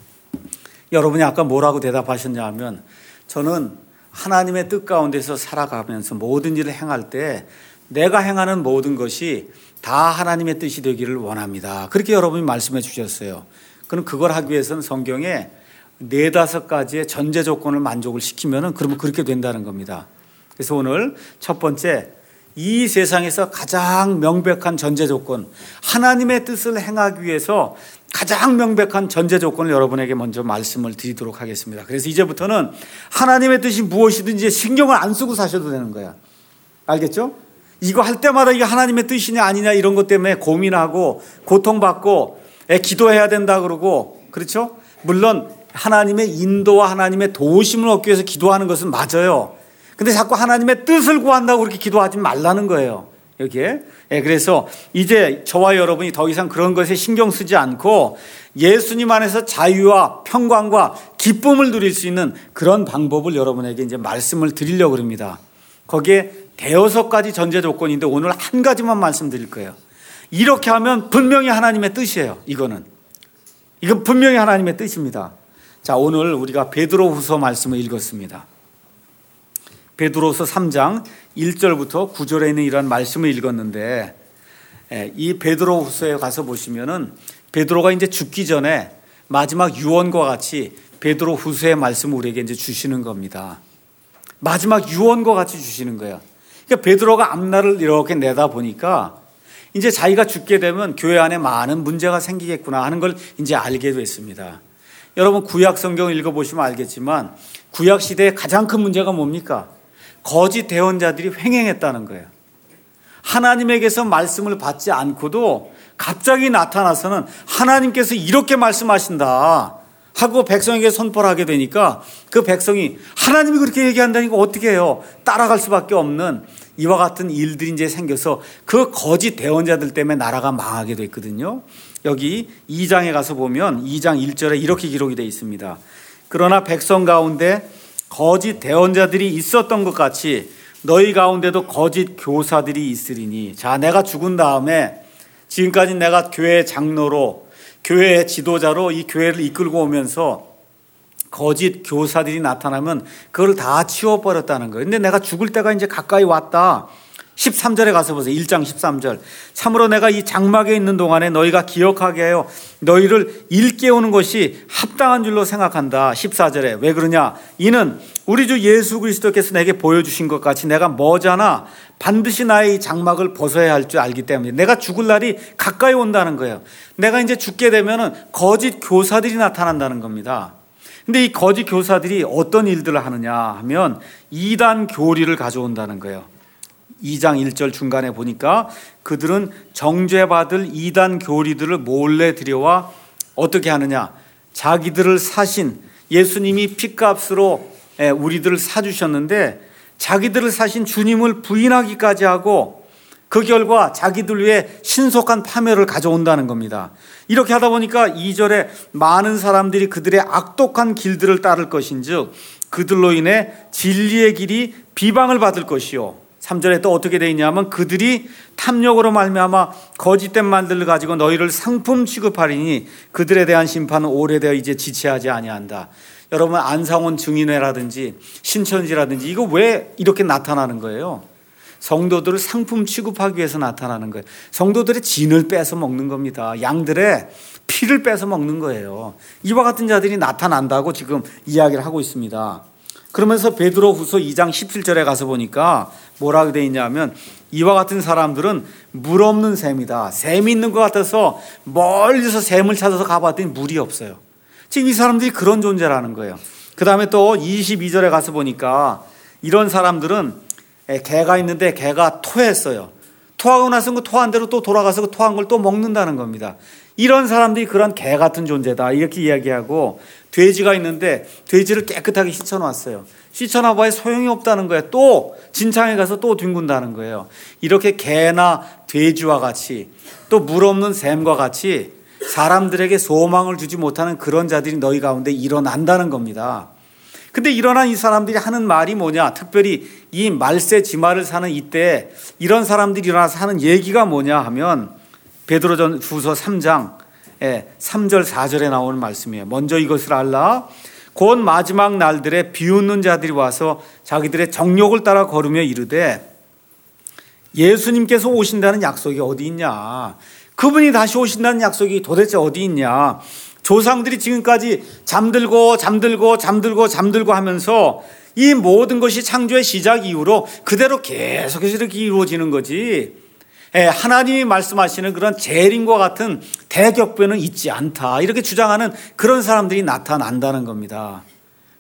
여러분이 아까 뭐라고 대답하셨냐 하면 저는 하나님의 뜻 가운데서 살아가면서 모든 일을 행할 때 내가 행하는 모든 것이 다 하나님의 뜻이 되기를 원합니다. 그렇게 여러분이 말씀해 주셨어요. 그럼 그걸 하기 위해서는 성경에 4-5가지의 전제 조건을 만족을 시키면은 그러면 그렇게 된다는 겁니다. 그래서 오늘 첫 번째, 이 세상에서 가장 명백한 전제 조건, 하나님의 뜻을 행하기 위해서 가장 명백한 전제 조건을 여러분에게 먼저 말씀을 드리도록 하겠습니다. 그래서 이제부터는 하나님의 뜻이 무엇이든지 신경을 안 쓰고 사셔도 되는 거야. 알겠죠? 이거 할 때마다 이게 하나님의 뜻이냐 아니냐 이런 것 때문에 고민하고 고통받고 기도해야 된다 그러고, 그렇죠? 물론 하나님의 인도와 하나님의 도우심을 얻기 위해서 기도하는 것은 맞아요. 근데 자꾸 하나님의 뜻을 구한다고 그렇게 기도하지 말라는 거예요. 여기에. 그래서 이제 저와 여러분이 더 이상 그런 것에 신경 쓰지 않고 예수님 안에서 자유와 평강과 기쁨을 누릴 수 있는 그런 방법을 여러분에게 이제 말씀을 드리려고 합니다. 거기에 대여섯 가지 전제 조건인데 오늘 한 가지만 말씀드릴 거예요. 이렇게 하면 분명히 하나님의 뜻이에요. 이건 분명히 하나님의 뜻입니다. 자, 오늘 우리가 베드로후서 말씀을 읽었습니다. 베드로후서 3장 1절부터 9절에 있는 이런 말씀을 읽었는데, 이 베드로후서에 가서 보시면은 베드로가 이제 죽기 전에 마지막 유언과 같이 베드로후서의 말씀을 우리에게 이제 주시는 겁니다. 마지막 유언과 같이 주시는 거예요. 그러니까 베드로가 앞날을 이렇게 내다 보니까 이제 자기가 죽게 되면 교회 안에 많은 문제가 생기겠구나 하는 걸 이제 알게 됐습니다. 여러분 구약 성경을 읽어보시면 알겠지만 구약 시대의 가장 큰 문제가 뭡니까? 거짓 대언자들이 횡행했다는 거예요. 하나님에게서 말씀을 받지 않고도 갑자기 나타나서는 하나님께서 이렇게 말씀하신다 하고 백성에게 선포를 하게 되니까 그 백성이 하나님이 그렇게 얘기한다니까 어떻게 해요? 따라갈 수밖에 없는 이와 같은 일들이 이제 생겨서 그 거짓 대언자들 때문에 나라가 망하게 됐거든요. 여기 2장에 가서 보면 2장 1절에 이렇게 기록이 되어 있습니다. 그러나 백성 가운데 거짓 대언자들이 있었던 것 같이 너희 가운데도 거짓 교사들이 있으리니. 자, 내가 죽은 다음에 지금까지 내가 교회의 장로로 교회의 지도자로 이 교회를 이끌고 오면서 거짓 교사들이 나타나면 그걸 다 치워버렸다는 거예요. 근데 내가 죽을 때가 이제 가까이 왔다. 13절에 가서 보세요. 1장 13절. 참으로 내가 이 장막에 있는 동안에 너희가 기억하게 하여 너희를 일깨우는 것이 합당한 줄로 생각한다. 14절에 왜 그러냐? 이는 우리 주 예수 그리스도께서 내게 보여주신 것 같이 내가 머지않아 반드시 나의 이 장막을 벗어야 할 줄 알기 때문에 내가 죽을 날이 가까이 온다는 거예요. 내가 이제 죽게 되면은 거짓 교사들이 나타난다는 겁니다. 근데 이 거짓 교사들이 어떤 일들을 하느냐 하면 이단 교리를 가져온다는 거예요. 2장 1절 중간에 보니까 그들은 정죄받을 이단 교리들을 몰래 들여와 어떻게 하느냐? 자기들을 사신 예수님이 핏값으로 우리들을 사주셨는데 자기들을 사신 주님을 부인하기까지 하고 그 결과 자기들 위해 신속한 파멸을 가져온다는 겁니다. 이렇게 하다 보니까 2절에 많은 사람들이 그들의 악독한 길들을 따를 것인즉 그들로 인해 진리의 길이 비방을 받을 것이요. 3절에 또 어떻게 되어 있냐면 그들이 탐욕으로 말미암아 거짓된 말들을 가지고 너희를 상품 취급하리니 그들에 대한 심판은 오래되어 이제 지체하지 아니한다. 여러분 안상원 증인회라든지 신천지라든지 이거 왜 이렇게 나타나는 거예요? 성도들을 상품 취급하기 위해서 나타나는 거예요. 성도들의 진을 뺏어 먹는 겁니다. 양들의 피를 뺏어 먹는 거예요. 이와 같은 자들이 나타난다고 지금 이야기를 하고 있습니다. 그러면서 베드로후서 2장 17절에 가서 보니까 뭐라고 되어 있냐면 이와 같은 사람들은 물 없는 샘이다. 샘이 있는 것 같아서 멀리서 샘을 찾아서 가봤더니 물이 없어요. 지금 이 사람들이 그런 존재라는 거예요. 그 다음에 또 22절에 가서 보니까 이런 사람들은 개가 있는데 개가 토했어요. 토하고 나서 그 토한 대로 또 돌아가서 그 토한 걸 또 먹는다는 겁니다. 이런 사람들이 그런 개 같은 존재다 이렇게 이야기하고 돼지가 있는데 돼지를 깨끗하게 씻어놨어요. 씻어놔봐야 소용이 없다는 거예요. 또 진창에 가서 또 뒹군다는 거예요. 이렇게 개나 돼지와 같이 또 물 없는 샘과 같이 사람들에게 소망을 주지 못하는 그런 자들이 너희 가운데 일어난다는 겁니다. 근데 일어난 이 사람들이 하는 말이 뭐냐? 특별히 이 말세 지마를 사는 이때 이런 사람들이 일어나서 하는 얘기가 뭐냐 하면 베드로전후서 3장 3절 4절에 나오는 말씀이에요. 먼저 이것을 알라. 곧 마지막 날들에 비웃는 자들이 와서 자기들의 정욕을 따라 걸으며 이르되 예수님께서 오신다는 약속이 어디 있냐? 그분이 다시 오신다는 약속이 도대체 어디 있냐? 조상들이 지금까지 잠들고 하면서 이 모든 것이 창조의 시작 이후로 그대로 계속해서 이렇게 이루어지는 거지. 하나님이 말씀하시는 그런 재림과 같은 대격변은 있지 않다. 이렇게 주장하는 그런 사람들이 나타난다는 겁니다.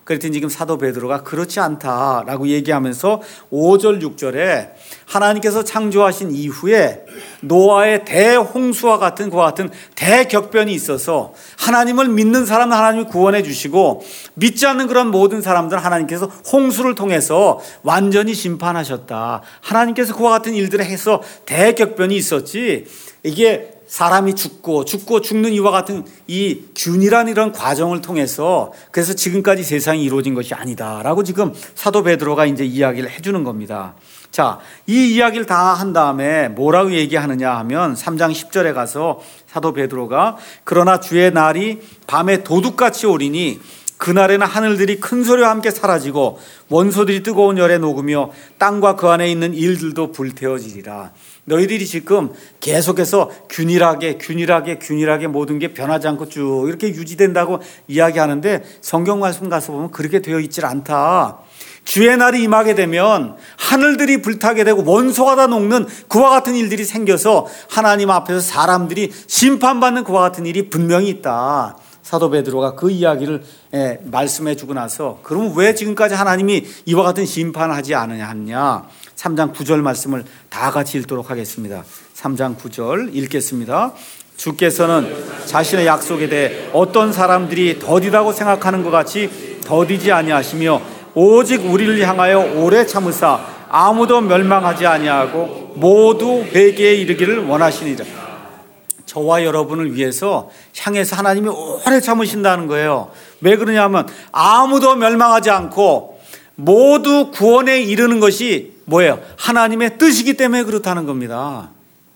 그랬더니 지금 사도 베드로가 그렇지 않다라고 얘기하면서 5절 6절에 하나님께서 창조하신 이후에 노아의 대홍수와 같은 그와 같은 대격변이 있어서 하나님을 믿는 사람은 하나님이 구원해 주시고 믿지 않는 그런 모든 사람들은 하나님께서 홍수를 통해서 완전히 심판하셨다. 하나님께서 그와 같은 일들을 해서 대격변이 있었지, 이게 사람이 죽고 죽는 이와 같은 이 균일한 이런 과정을 통해서 그래서 지금까지 세상이 이루어진 것이 아니다라고 지금 사도 베드로가 이제 이야기를 해주는 겁니다. 자, 이 이야기를 다 한 다음에 뭐라고 얘기하느냐 하면 3장 10절에 가서 사도 베드로가 그러나 주의 날이 밤에 도둑같이 오리니 그날에는 하늘들이 큰 소리와 함께 사라지고 원소들이 뜨거운 열에 녹으며 땅과 그 안에 있는 일들도 불태워지리라. 너희들이 지금 계속해서 균일하게 모든 게 변하지 않고 쭉 이렇게 유지된다고 이야기하는데 성경 말씀 가서 보면 그렇게 되어 있질 않다. 주의 날이 임하게 되면 하늘들이 불타게 되고 원소가 다 녹는 그와 같은 일들이 생겨서 하나님 앞에서 사람들이 심판받는 그와 같은 일이 분명히 있다. 사도 베드로가 그 이야기를 말씀해 주고 나서 그러면 왜 지금까지 하나님이 이와 같은 심판을 하지 않느냐? 3장 9절 말씀을 다 같이 읽도록 하겠습니다. 3장 9절 읽겠습니다. 주께서는 자신의 약속에 대해 어떤 사람들이 더디다고 생각하는 것 같이 더디지 아니하시며 오직 우리를 향하여 오래 참으사 아무도 멸망하지 아니하고 모두 회개에 이르기를 원하시니라. 저와 여러분을 위해서 향해서 하나님이 오래 참으신다는 거예요. 왜 그러냐면 아무도 멸망하지 않고 모두 구원에 이르는 것이 뭐예요? 하나님의 뜻이기 때문에 그렇다는 겁니다.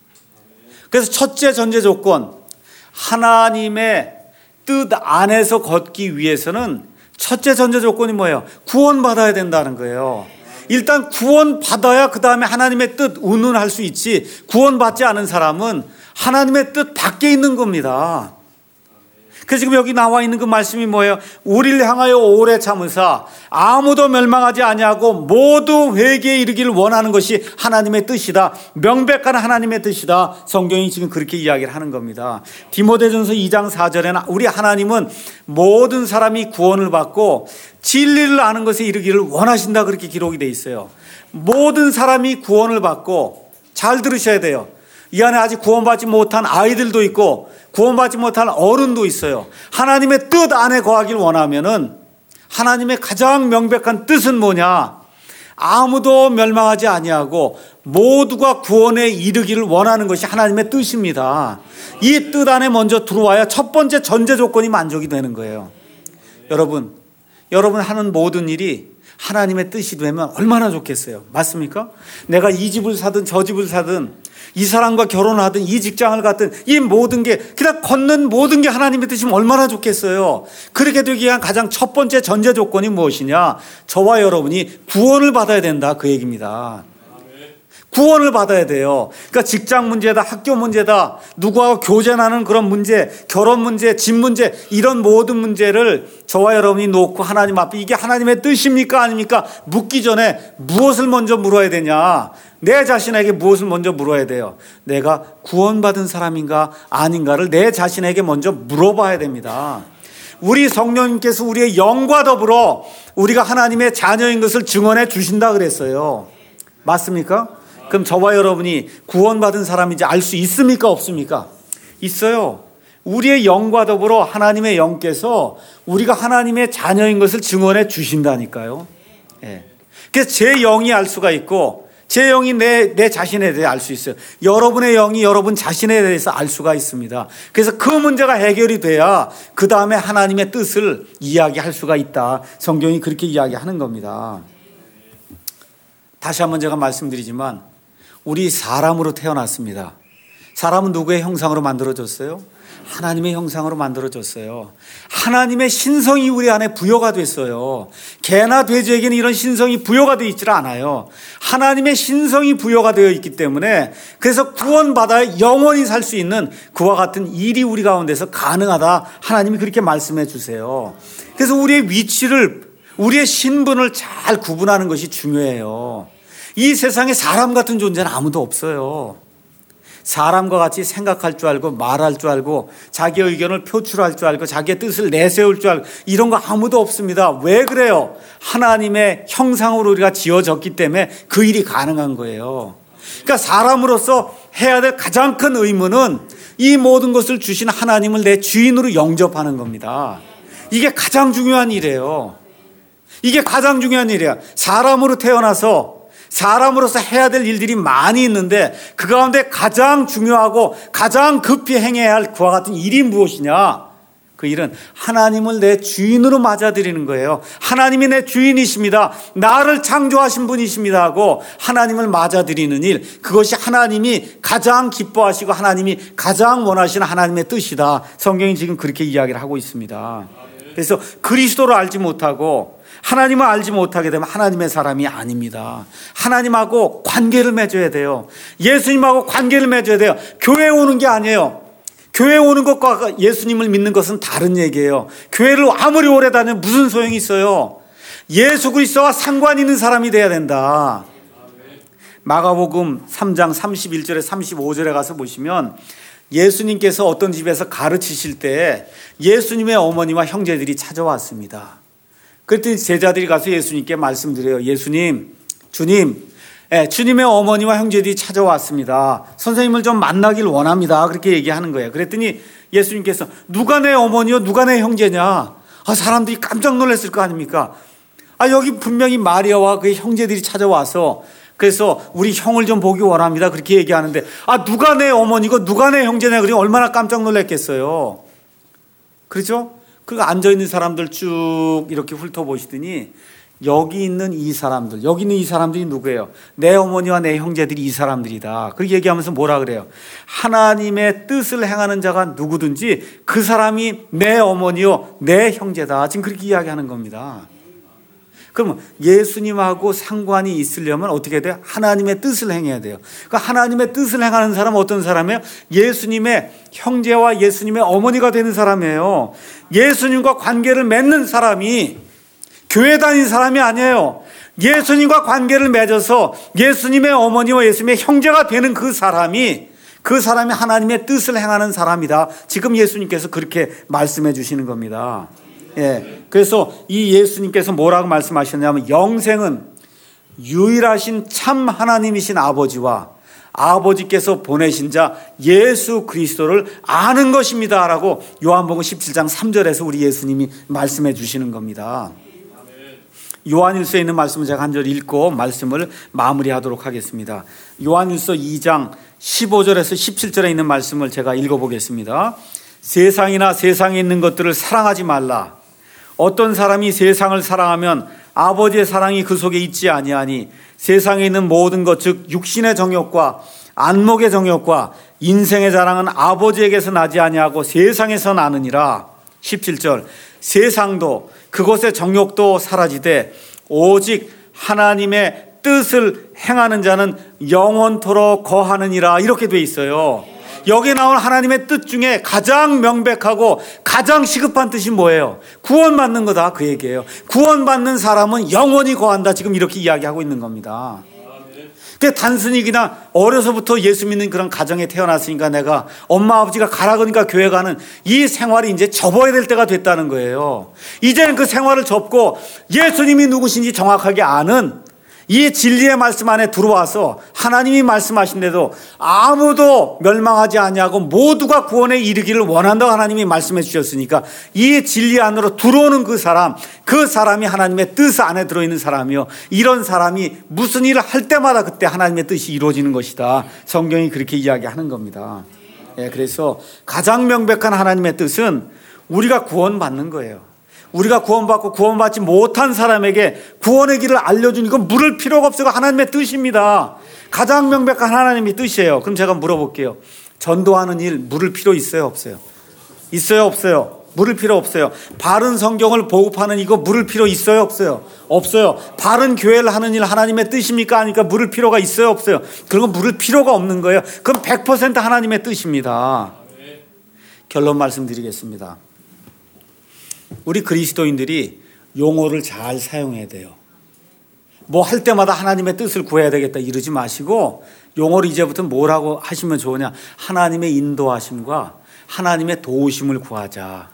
그래서 첫째 전제 조건, 하나님의 뜻 안에서 걷기 위해서는 첫째 전제 조건이 뭐예요? 구원받아야 된다는 거예요. 일단 구원받아야 그 다음에 하나님의 뜻 운운할 수 있지, 구원받지 않은 사람은 하나님의 뜻 밖에 있는 겁니다. 그래서 지금 여기 나와 있는 그 말씀이 뭐예요? 우리를 향하여 오래 참으사 아무도 멸망하지 아니하고 모두 회개에 이르기를 원하는 것이 하나님의 뜻이다. 명백한 하나님의 뜻이다. 성경이 지금 그렇게 이야기를 하는 겁니다. 디모데전서 2장 4절에는 우리 하나님은 모든 사람이 구원을 받고 진리를 아는 것에 이르기를 원하신다, 그렇게 기록이 돼 있어요. 모든 사람이 구원을 받고, 잘 들으셔야 돼요. 이 안에 아직 구원받지 못한 아이들도 있고 구원받지 못한 어른도 있어요. 하나님의 뜻 안에 거하길 원하면은 하나님의 가장 명백한 뜻은 뭐냐? 아무도 멸망하지 아니하고 모두가 구원에 이르기를 원하는 것이 하나님의 뜻입니다. 이 뜻 안에 먼저 들어와야 첫 번째 전제 조건이 만족이 되는 거예요. 여러분 하는 모든 일이 하나님의 뜻이 되면 얼마나 좋겠어요. 맞습니까? 내가 이 집을 사든 저 집을 사든 이 사람과 결혼을 하든 이 직장을 갖든 이 모든 게 그냥 걷는 모든 게 하나님의 뜻이면 얼마나 좋겠어요. 그렇게 되기 위한 가장 첫 번째 전제 조건이 무엇이냐? 저와 여러분이 구원을 받아야 된다, 그 얘기입니다. 구원을 받아야 돼요. 그러니까 직장 문제다, 학교 문제다, 누구하고 교제하는 그런 문제, 결혼 문제, 집 문제, 이런 모든 문제를 저와 여러분이 놓고 하나님 앞에 이게 하나님의 뜻입니까 아닙니까? 묻기 전에 무엇을 먼저 물어야 되냐? 내 자신에게 무엇을 먼저 물어야 돼요? 내가 구원받은 사람인가 아닌가를 내 자신에게 먼저 물어봐야 됩니다. 우리 성령님께서 우리의 영과 더불어 우리가 하나님의 자녀인 것을 증언해 주신다 그랬어요. 맞습니까? 그럼 저와 여러분이 구원받은 사람인지 알 수 있습니까 없습니까? 있어요. 우리의 영과 더불어 하나님의 영께서 우리가 하나님의 자녀인 것을 증언해 주신다니까요. 예. 그래서 제 영이 알 수가 있고 제 영이 내 자신에 대해 알 수 있어요. 여러분의 영이 여러분 자신에 대해서 알 수가 있습니다. 그래서 그 문제가 해결이 돼야 그 다음에 하나님의 뜻을 이야기할 수가 있다. 성경이 그렇게 이야기하는 겁니다. 다시 한번 제가 말씀드리지만 우리 사람으로 태어났습니다. 사람은 누구의 형상으로 만들어졌어요? 하나님의 형상으로 만들어졌어요. 하나님의 신성이 우리 안에 부여가 됐어요. 개나 돼지에게는 이런 신성이 부여가 되어 있질 않아요. 하나님의 신성이 부여가 되어 있기 때문에 그래서 구원받아 영원히 살 수 있는 그와 같은 일이 우리 가운데서 가능하다. 하나님이 그렇게 말씀해 주세요. 그래서 우리의 위치를, 우리의 신분을 잘 구분하는 것이 중요해요. 이 세상에 사람 같은 존재는 아무도 없어요. 사람과 같이 생각할 줄 알고 말할 줄 알고 자기의 의견을 표출할 줄 알고 자기의 뜻을 내세울 줄 알고 이런 거 아무도 없습니다. 왜 그래요? 하나님의 형상으로 우리가 지어졌기 때문에 그 일이 가능한 거예요. 그러니까 사람으로서 해야 될 가장 큰 의무는 이 모든 것을 주신 하나님을 내 주인으로 영접하는 겁니다. 이게 가장 중요한 일이에요. 이게 가장 중요한 일이야. 사람으로 태어나서 사람으로서 해야 될 일들이 많이 있는데 그 가운데 가장 중요하고 가장 급히 행해야 할 그와 같은 일이 무엇이냐? 그 일은 하나님을 내 주인으로 맞아들이는 거예요. 하나님이 내 주인이십니다. 나를 창조하신 분이십니다 하고 하나님을 맞아들이는 일, 그것이 하나님이 가장 기뻐하시고 하나님이 가장 원하시는 하나님의 뜻이다. 성경이 지금 그렇게 이야기를 하고 있습니다. 그래서 그리스도를 알지 못하고 하나님을 알지 못하게 되면 하나님의 사람이 아닙니다. 하나님하고 관계를 맺어야 돼요. 예수님하고 관계를 맺어야 돼요. 교회에 오는 게 아니에요. 교회에 오는 것과 예수님을 믿는 것은 다른 얘기예요. 교회를 아무리 오래 다니면 무슨 소용이 있어요. 예수 그리스도와 상관 있는 사람이 돼야 된다. 마가복음 3장 31절에 35절에 가서 보시면 예수님께서 어떤 집에서 가르치실 때 예수님의 어머니와 형제들이 찾아왔습니다. 그랬더니 제자들이 가서 예수님께 말씀드려요. 예수님, 주님의 어머니와 형제들이 찾아왔습니다. 선생님을 좀 만나길 원합니다. 그렇게 얘기하는 거예요. 그랬더니 예수님께서 누가 내 어머니요? 누가 내 형제냐? 사람들이 깜짝 놀랐을 거 아닙니까? 여기 분명히 마리아와 그의 형제들이 찾아와서 그래서 우리 형을 좀 보기 원합니다. 그렇게 얘기하는데 누가 내 어머니고 누가 내 형제냐? 그러니 얼마나 깜짝 놀랐겠어요. 그렇죠? 그 앉아있는 사람들 쭉 이렇게 훑어보시더니 여기 있는 이 사람들이 누구예요? 내 어머니와 내 형제들이 이 사람들이다. 그렇게 얘기하면서 뭐라 그래요? 하나님의 뜻을 행하는 자가 누구든지 그 사람이 내 어머니요, 내 형제다. 지금 그렇게 이야기하는 겁니다. 그러면 예수님하고 상관이 있으려면 어떻게 돼요? 하나님의 뜻을 행해야 돼요. 그러니까 하나님의 뜻을 행하는 사람은 어떤 사람이에요? 예수님의 형제와 예수님의 어머니가 되는 사람이에요. 예수님과 관계를 맺는 사람이 교회 다니는 사람이 아니에요. 예수님과 관계를 맺어서 예수님의 어머니와 예수님의 형제가 되는 그 사람이 하나님의 뜻을 행하는 사람이다. 지금 예수님께서 그렇게 말씀해 주시는 겁니다. 그래서 이 예수님께서 뭐라고 말씀하셨냐면 영생은 유일하신 참 하나님이신 아버지와 아버지께서 보내신 자 예수 그리스도를 아는 것입니다 라고 요한복음 17장 3절에서 우리 예수님이 말씀해 주시는 겁니다. 요한일서에 있는 말씀을 제가 한 절 읽고 말씀을 마무리하도록 하겠습니다. 요한일서 2장 15절에서 17절에 있는 말씀을 제가 읽어보겠습니다. 세상이나 세상에 있는 것들을 사랑하지 말라. 어떤 사람이 세상을 사랑하면 아버지의 사랑이 그 속에 있지 아니하니 세상에 있는 모든 것 즉 육신의 정욕과 안목의 정욕과 인생의 자랑은 아버지에게서 나지 아니하고 세상에서 나느니라. 17절 세상도 그것의 정욕도 사라지되 오직 하나님의 뜻을 행하는 자는 영원토록 거하느니라. 이렇게 돼 있어요. 여기에 나온 하나님의 뜻 중에 가장 명백하고 가장 시급한 뜻이 뭐예요? 구원받는 거다 그 얘기예요. 구원받는 사람은 영원히 거한다. 지금 이렇게 이야기하고 있는 겁니다. 그러니까 단순히 그냥 어려서부터 예수 믿는 그런 가정에 태어났으니까 내가 엄마 아버지가 가라 그러니까 교회 가는 이 생활이 이제 접어야 될 때가 됐다는 거예요. 이제는 그 생활을 접고 예수님이 누구신지 정확하게 아는 이 진리의 말씀 안에 들어와서 하나님이 말씀하신데도 아무도 멸망하지 아니하고 모두가 구원에 이르기를 원한다고 하나님이 말씀해 주셨으니까 이 진리 안으로 들어오는 그 사람이 하나님의 뜻 안에 들어있는 사람이요. 이런 사람이 무슨 일을 할 때마다 그때 하나님의 뜻이 이루어지는 것이다. 성경이 그렇게 이야기하는 겁니다. 그래서 가장 명백한 하나님의 뜻은 우리가 구원받는 거예요. 우리가 구원받고 구원받지 못한 사람에게 구원의 길을 알려준 이건 물을 필요가 없어요. 하나님의 뜻입니다. 가장 명백한 하나님의 뜻이에요. 그럼 제가 물어볼게요. 전도하는 일 물을 필요 있어요? 없어요? 있어요? 없어요? 물을 필요 없어요. 바른 성경을 보급하는 이거 물을 필요 있어요? 없어요? 없어요. 바른 교회를 하는 일 하나님의 뜻입니까? 하니까 물을 필요가 있어요? 없어요? 그런 건 물을 필요가 없는 거예요. 그럼 100% 하나님의 뜻입니다. 결론 말씀드리겠습니다. 우리 그리스도인들이 용어를 잘 사용해야 돼요. 뭐 할 때마다 하나님의 뜻을 구해야 되겠다 이러지 마시고 용어를 이제부터 뭐라고 하시면 좋으냐? 하나님의 인도하심과 하나님의 도우심을 구하자.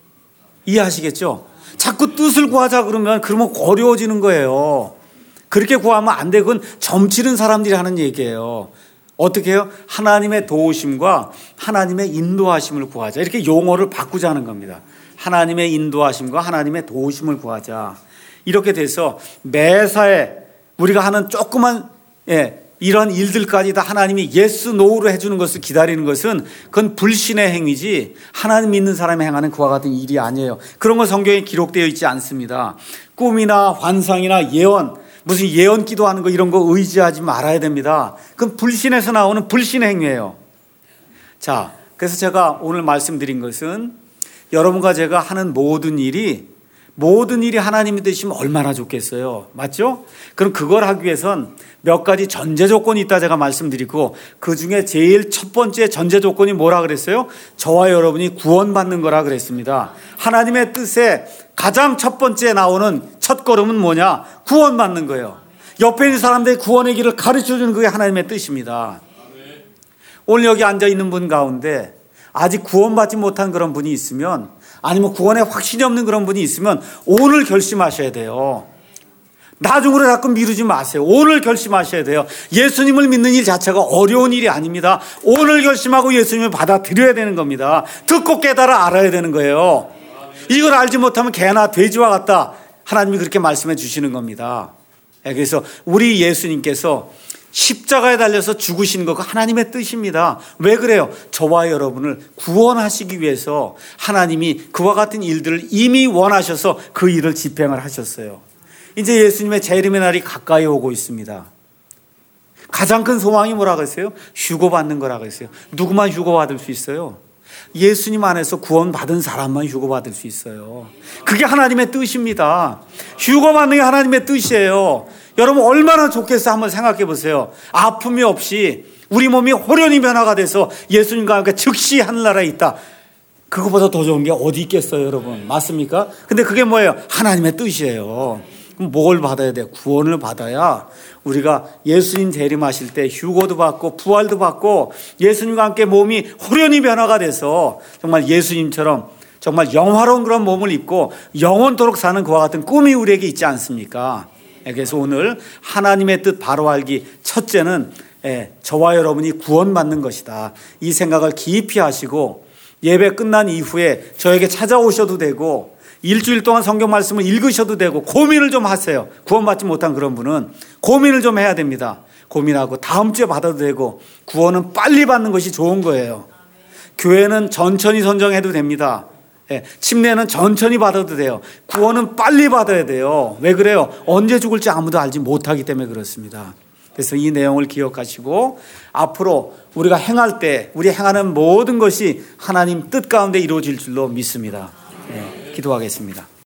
이해하시겠죠? 자꾸 뜻을 구하자 그러면 어려워지는 거예요. 그렇게 구하면 안 돼. 그건 점치는 사람들이 하는 얘기예요. 어떻게 해요? 하나님의 도우심과 하나님의 인도하심을 구하자. 이렇게 용어를 바꾸자는 겁니다. 하나님의 인도하심과 하나님의 도우심을 구하자. 이렇게 돼서 매사에 우리가 하는 조그만 이런 일들까지 다 하나님이 예스 노우로 해주는 것을 기다리는 것은 그건 불신의 행위지 하나님 믿는 사람이 행하는 그와 같은 일이 아니에요. 그런 건 성경에 기록되어 있지 않습니다. 꿈이나 환상이나 예언, 무슨 예언 기도하는 거 이런 거 의지하지 말아야 됩니다. 그건 불신에서 나오는 불신의 행위예요. 자, 그래서 제가 오늘 말씀드린 것은 여러분과 제가 하는 모든 일이 하나님이 되시면 얼마나 좋겠어요. 맞죠? 그럼 그걸 하기 위해선 몇 가지 전제 조건이 있다 제가 말씀드리고, 그 중에 제일 첫 번째 전제 조건이 뭐라 그랬어요? 저와 여러분이 구원받는 거라 그랬습니다. 하나님의 뜻에 가장 첫 번째 나오는 첫 걸음은 뭐냐? 구원받는 거예요. 옆에 있는 사람들의 구원의 길을 가르쳐주는 그게 하나님의 뜻입니다. 오늘 여기 앉아있는 분 가운데 아직 구원받지 못한 그런 분이 있으면, 아니면 구원에 확신이 없는 그런 분이 있으면 오늘 결심하셔야 돼요. 나중으로 자꾸 미루지 마세요. 오늘 결심하셔야 돼요. 예수님을 믿는 일 자체가 어려운 일이 아닙니다. 오늘 결심하고 예수님을 받아들여야 되는 겁니다. 듣고 깨달아 알아야 되는 거예요. 이걸 알지 못하면 개나 돼지와 같다. 하나님이 그렇게 말씀해 주시는 겁니다. 그래서 우리 예수님께서 십자가에 달려서 죽으신 거가 하나님의 뜻입니다. 왜 그래요? 저와 여러분을 구원하시기 위해서 하나님이 그와 같은 일들을 이미 원하셔서 그 일을 집행을 하셨어요. 이제 예수님의 재림의 날이 가까이 오고 있습니다. 가장 큰 소망이 뭐라고 했어요? 휴거받는 거라고 했어요. 누구만 휴거받을 수 있어요? 예수님 안에서 구원받은 사람만 휴거받을 수 있어요. 그게 하나님의 뜻입니다. 휴거받는 게 하나님의 뜻이에요. 여러분 얼마나 좋겠어 한번 생각해 보세요. 아픔이 없이 우리 몸이 호련히 변화가 돼서 예수님과 함께 즉시 하늘나라에 있다. 그거보다 더 좋은 게 어디 있겠어요, 여러분? 맞습니까? 근데 그게 뭐예요? 하나님의 뜻이에요. 그럼 뭘 받아야 돼요? 구원을 받아야 우리가 예수님 재림하실 때 휴거도 받고 부활도 받고 예수님과 함께 몸이 호련히 변화가 돼서 정말 예수님처럼 정말 영화로운 그런 몸을 입고 영원토록 사는 그와 같은 꿈이 우리에게 있지 않습니까? 그래서 오늘 하나님의 뜻 바로 알기 첫째는 저와 여러분이 구원받는 것이다. 이 생각을 깊이 하시고 예배 끝난 이후에 저에게 찾아오셔도 되고 일주일 동안 성경 말씀을 읽으셔도 되고 고민을 좀 하세요. 구원받지 못한 그런 분은 고민을 좀 해야 됩니다. 고민하고 다음 주에 받아도 되고 구원은 빨리 받는 것이 좋은 거예요. 교회는 천천히 선정해도 됩니다. 침례는 천천히 받아도 돼요. 구원은 빨리 받아야 돼요. 왜 그래요? 언제 죽을지 아무도 알지 못하기 때문에 그렇습니다. 그래서 이 내용을 기억하시고 앞으로 우리가 행할 때 우리 행하는 모든 것이 하나님 뜻 가운데 이루어질 줄로 믿습니다. 기도하겠습니다.